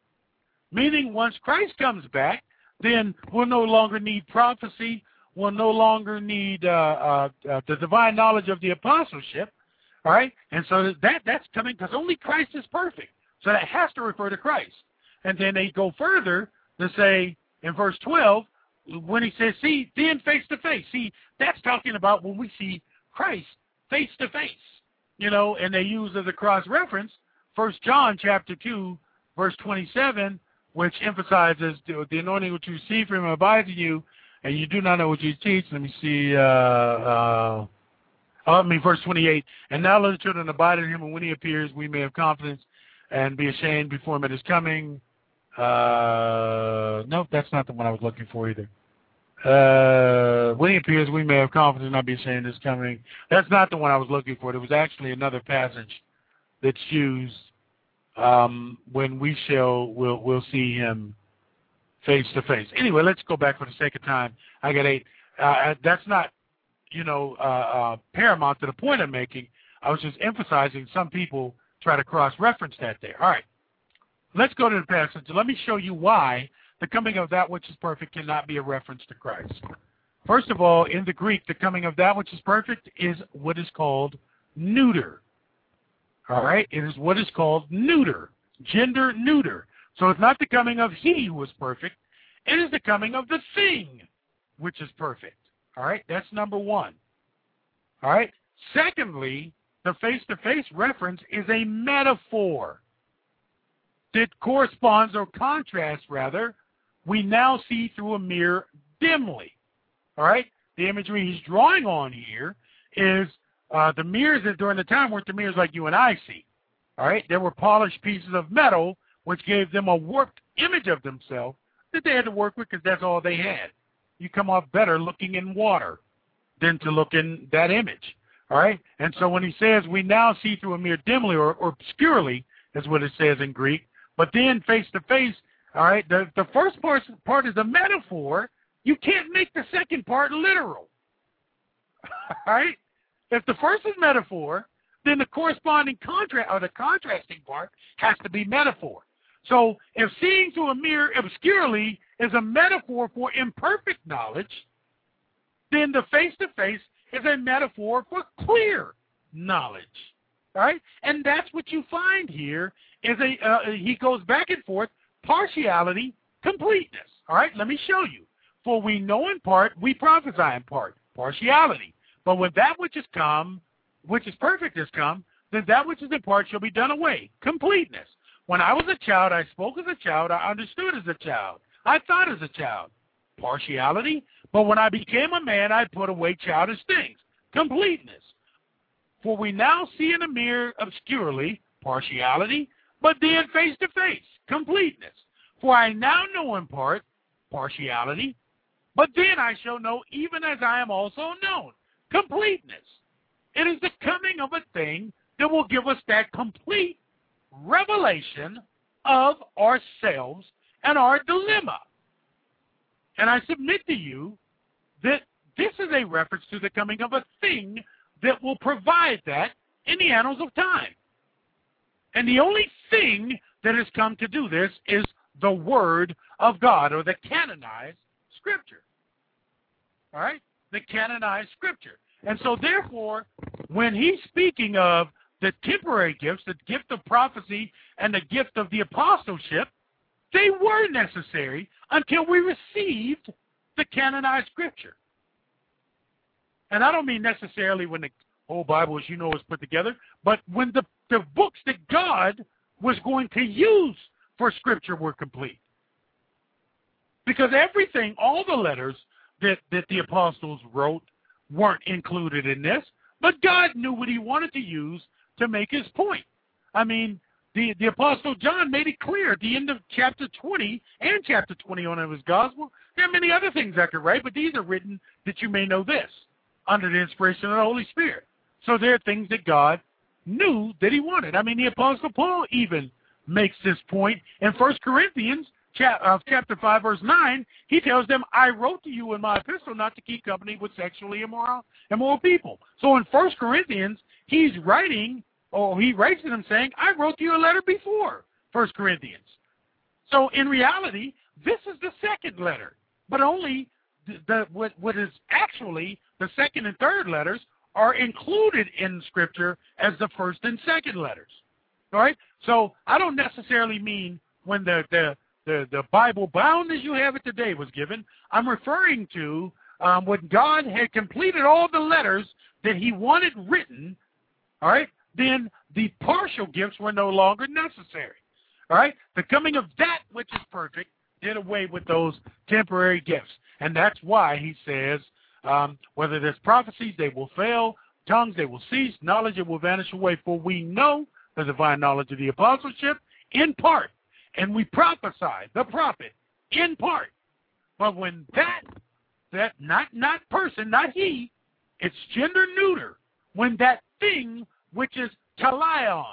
meaning once Christ comes back, then we'll no longer need prophecy, we'll no longer need uh, uh, uh, the divine knowledge of the apostleship, all right? And so that that's coming because only Christ is perfect. So that has to refer to Christ. And then they go further to say in verse twelve, when he says, see, then face to face. See, that's talking about when we see Christ face to face. You know, and they use as a cross-reference First John chapter two, verse twenty-seven, which emphasizes the, the anointing which you receive from him abides in you, and you do not know what you teach. Let me see. Uh, uh, oh, I mean, verse twenty-eight. And now let the children abide in him, and when he appears, we may have confidence and be ashamed before him at his coming. Uh, nope, that's not the one I was looking for either. Uh, when he appears, we may have confidence and not be ashamed of his coming. That's not the one I was looking for. There was actually another passage that's used um, when we shall, we'll, we'll see him face to face. Anyway, let's go back for the sake of time. I got eight. Uh, that's not, you know, uh, uh, paramount to the point I'm making. I was just emphasizing some people try to cross-reference that there. All right. Let's go to the passage. Let me show you why the coming of that which is perfect cannot be a reference to Christ. First of all, in the Greek, the coming of that which is perfect is what is called neuter. All right? It is what is called neuter, gender neuter. So it's not the coming of he who is perfect. It is the coming of the thing which is perfect. All right? That's number one. All right? Secondly, the face-to-face reference is a metaphor. that corresponds or contrasts, rather, we now see through a mirror dimly. All right? The imagery he's drawing on here is uh, the mirrors that during the time weren't the mirrors like you and I see. All right? They were polished pieces of metal which gave them a warped image of themselves that they had to work with because that's all they had. You come off better looking in water than to look in that image. All right? And so when he says we now see through a mirror dimly or, or obscurely, is what it says in Greek, but then face to face, all right, the, the first part, part is a metaphor. You can't make the second part literal. All right? If the first is metaphor, then the corresponding contrast or the contrasting part has to be metaphor. So if seeing through a mirror obscurely is a metaphor for imperfect knowledge, then the face-to-face is a metaphor for clear knowledge. All right? And that's what you find here is a, uh, he goes back and forth, partiality, completeness. All right? Let me show you. For we know in part, we prophesy in part, partiality. But when that which is come, which is perfect has come, then that which is in part shall be done away, completeness. When I was a child, I spoke as a child, I understood as a child, I thought as a child, partiality. But when I became a man, I put away childish things, completeness. For we now see in a mirror obscurely, partiality, but then face to face, completeness. For I now know in part, partiality, but then I shall know even as I am also known, completeness. It is the coming of a thing that will give us that complete revelation of ourselves and our dilemma. And I submit to you that this is a reference to the coming of a thing that will provide that in the annals of time. And the only thing that has come to do this is the Word of God, or the canonized Scripture. All right? The canonized Scripture. And so therefore, when he's speaking of the temporary gifts, the gift of prophecy and the gift of the apostleship, they were necessary until we received the canonized Scripture. And I don't mean necessarily when the whole Bible, as you know, was put together, but when the, the books that God was going to use for Scripture were complete. Because everything, all the letters that, that the apostles wrote weren't included in this, but God knew what he wanted to use to make his point. I mean, the, the Apostle John made it clear at the end of chapter twenty and chapter twenty-one of his gospel. There are many other things I could write, but these are written that you may know this, under the inspiration of the Holy Spirit. So there are things that God knew that he wanted. I mean, the Apostle Paul even makes this point in First Corinthians chapter five, verse nine. He tells them, I wrote to you in my epistle not to keep company with sexually immoral, immoral people. So in First Corinthians, he's writing, or he writes to them saying, I wrote to you a letter before First Corinthians. So in reality, this is the second letter, but only the, the what, what is actually the second and third letters are included in Scripture as the first and second letters. All right? So I don't necessarily mean when the, the, the, the Bible bound as you have it today was given. I'm referring to um, when God had completed all the letters that he wanted written, all right, then the partial gifts were no longer necessary. All right? The coming of that which is perfect did away with those temporary gifts. And that's why he says, um, whether there's prophecies, they will fail, tongues, they will cease, knowledge, it will vanish away. For we know the divine knowledge of the apostleship in part, and we prophesy, the prophet, in part. But when that, that not, not person, not he, it's gender neuter, when that thing which is teleon,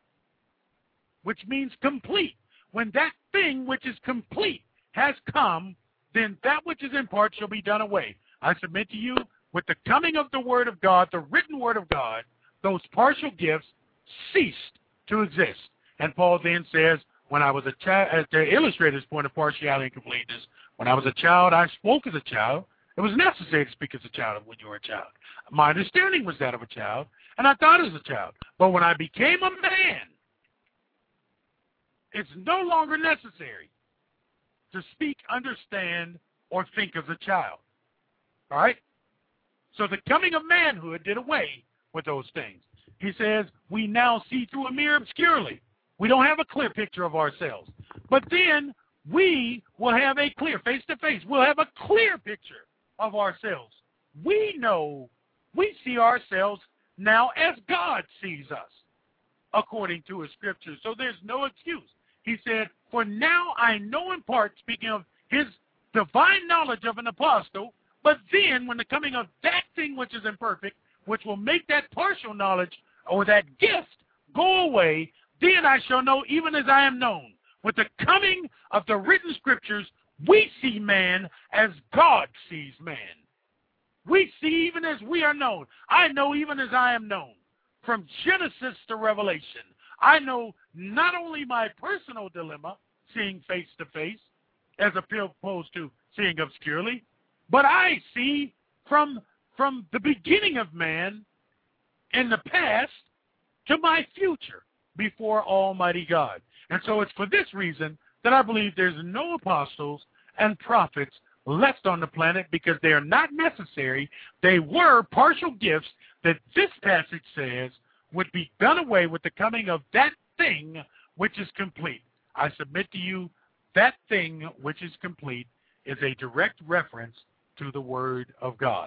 which means complete, when that thing which is complete has come, then that which is in part shall be done away. I submit to you, with the coming of the Word of God, the written Word of God, those partial gifts ceased to exist. And Paul then says, when I was a child, to illustrate his point of partiality and completeness, when I was a child, I spoke as a child. It was necessary to speak as a child when you were a child. My understanding was that of a child, and I thought as a child. But when I became a man, it's no longer necessary to speak, understand, or think as a child. All right? So the coming of manhood did away with those things. He says, we now see through a mirror obscurely. We don't have a clear picture of ourselves. But then we will have a clear, face-to-face, we'll have a clear picture of ourselves. We know, we see ourselves now as God sees us, according to his scriptures. So there's no excuse. He said, for now I know in part, speaking of his divine knowledge of an apostle, but then when the coming of that thing which is imperfect, which will make that partial knowledge or that gift go away, then I shall know even as I am known. With the coming of the written scriptures, we see man as God sees man. We see even as we are known. I know even as I am known. From Genesis to Revelation, I know not only my personal dilemma, seeing face to face, as opposed to seeing obscurely, but I see from, from the beginning of man in the past to my future before Almighty God. And so it's for this reason that I believe there's no apostles and prophets left on the planet, because they are not necessary. They were partial gifts that this passage says would be done away with the coming of that thing which is complete. I submit to you that thing which is complete is a direct reference to the Word of God.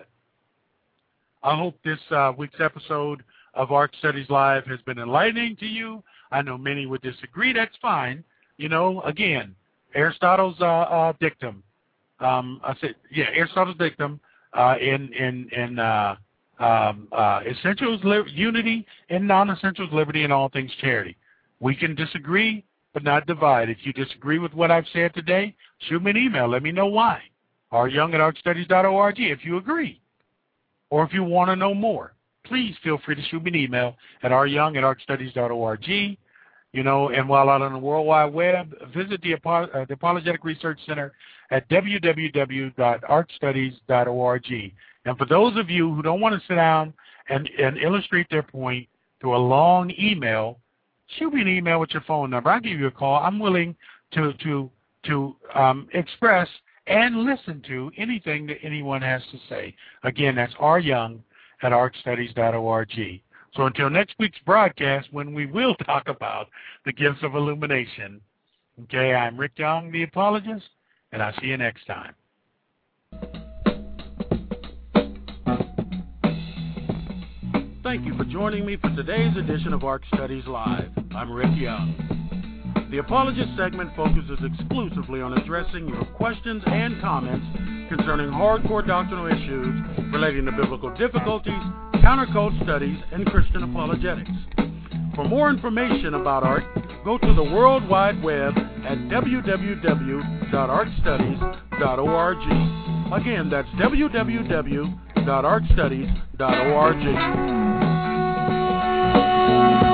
I hope this uh, week's episode of Ark Studies Live has been enlightening to you. I know many would disagree. That's fine. You know, again, Aristotle's uh, uh, dictum. Um, I said, yeah, Aristotle's dictum uh, in in in uh, um, uh, essentials li- unity, in non-essentials liberty, and all things charity. We can disagree, but not divide. If you disagree with what I've said today, shoot me an email. Let me know why. r young at ark studies dot org if you agree, or if you want to know more. Please feel free to shoot me an email at r young at ark studies dot org. You know, and while out on the World Wide Web, visit the, uh, the Apologetic Research Center at w w w dot ark studies dot org. And for those of you who don't want to sit down and, and illustrate their point through a long email, shoot me an email with your phone number. I'll give you a call. I'm willing to, to, to um, express and listen to anything that anyone has to say. Again, that's r young at ark studies dot org. So until next week's broadcast, when we will talk about the gifts of illumination, okay, I'm Rick Young, the apologist, and I'll see you next time. Thank you for joining me for today's edition of Ark Studies Live. I'm Rick Young. The Apologist segment focuses exclusively on addressing your questions and comments concerning hardcore doctrinal issues relating to biblical difficulties, counter-cult studies, and Christian apologetics. For more information about Ark, go to the World Wide Web at w w w dot ark studies dot org. Again, that's w w w dot ark studies dot org.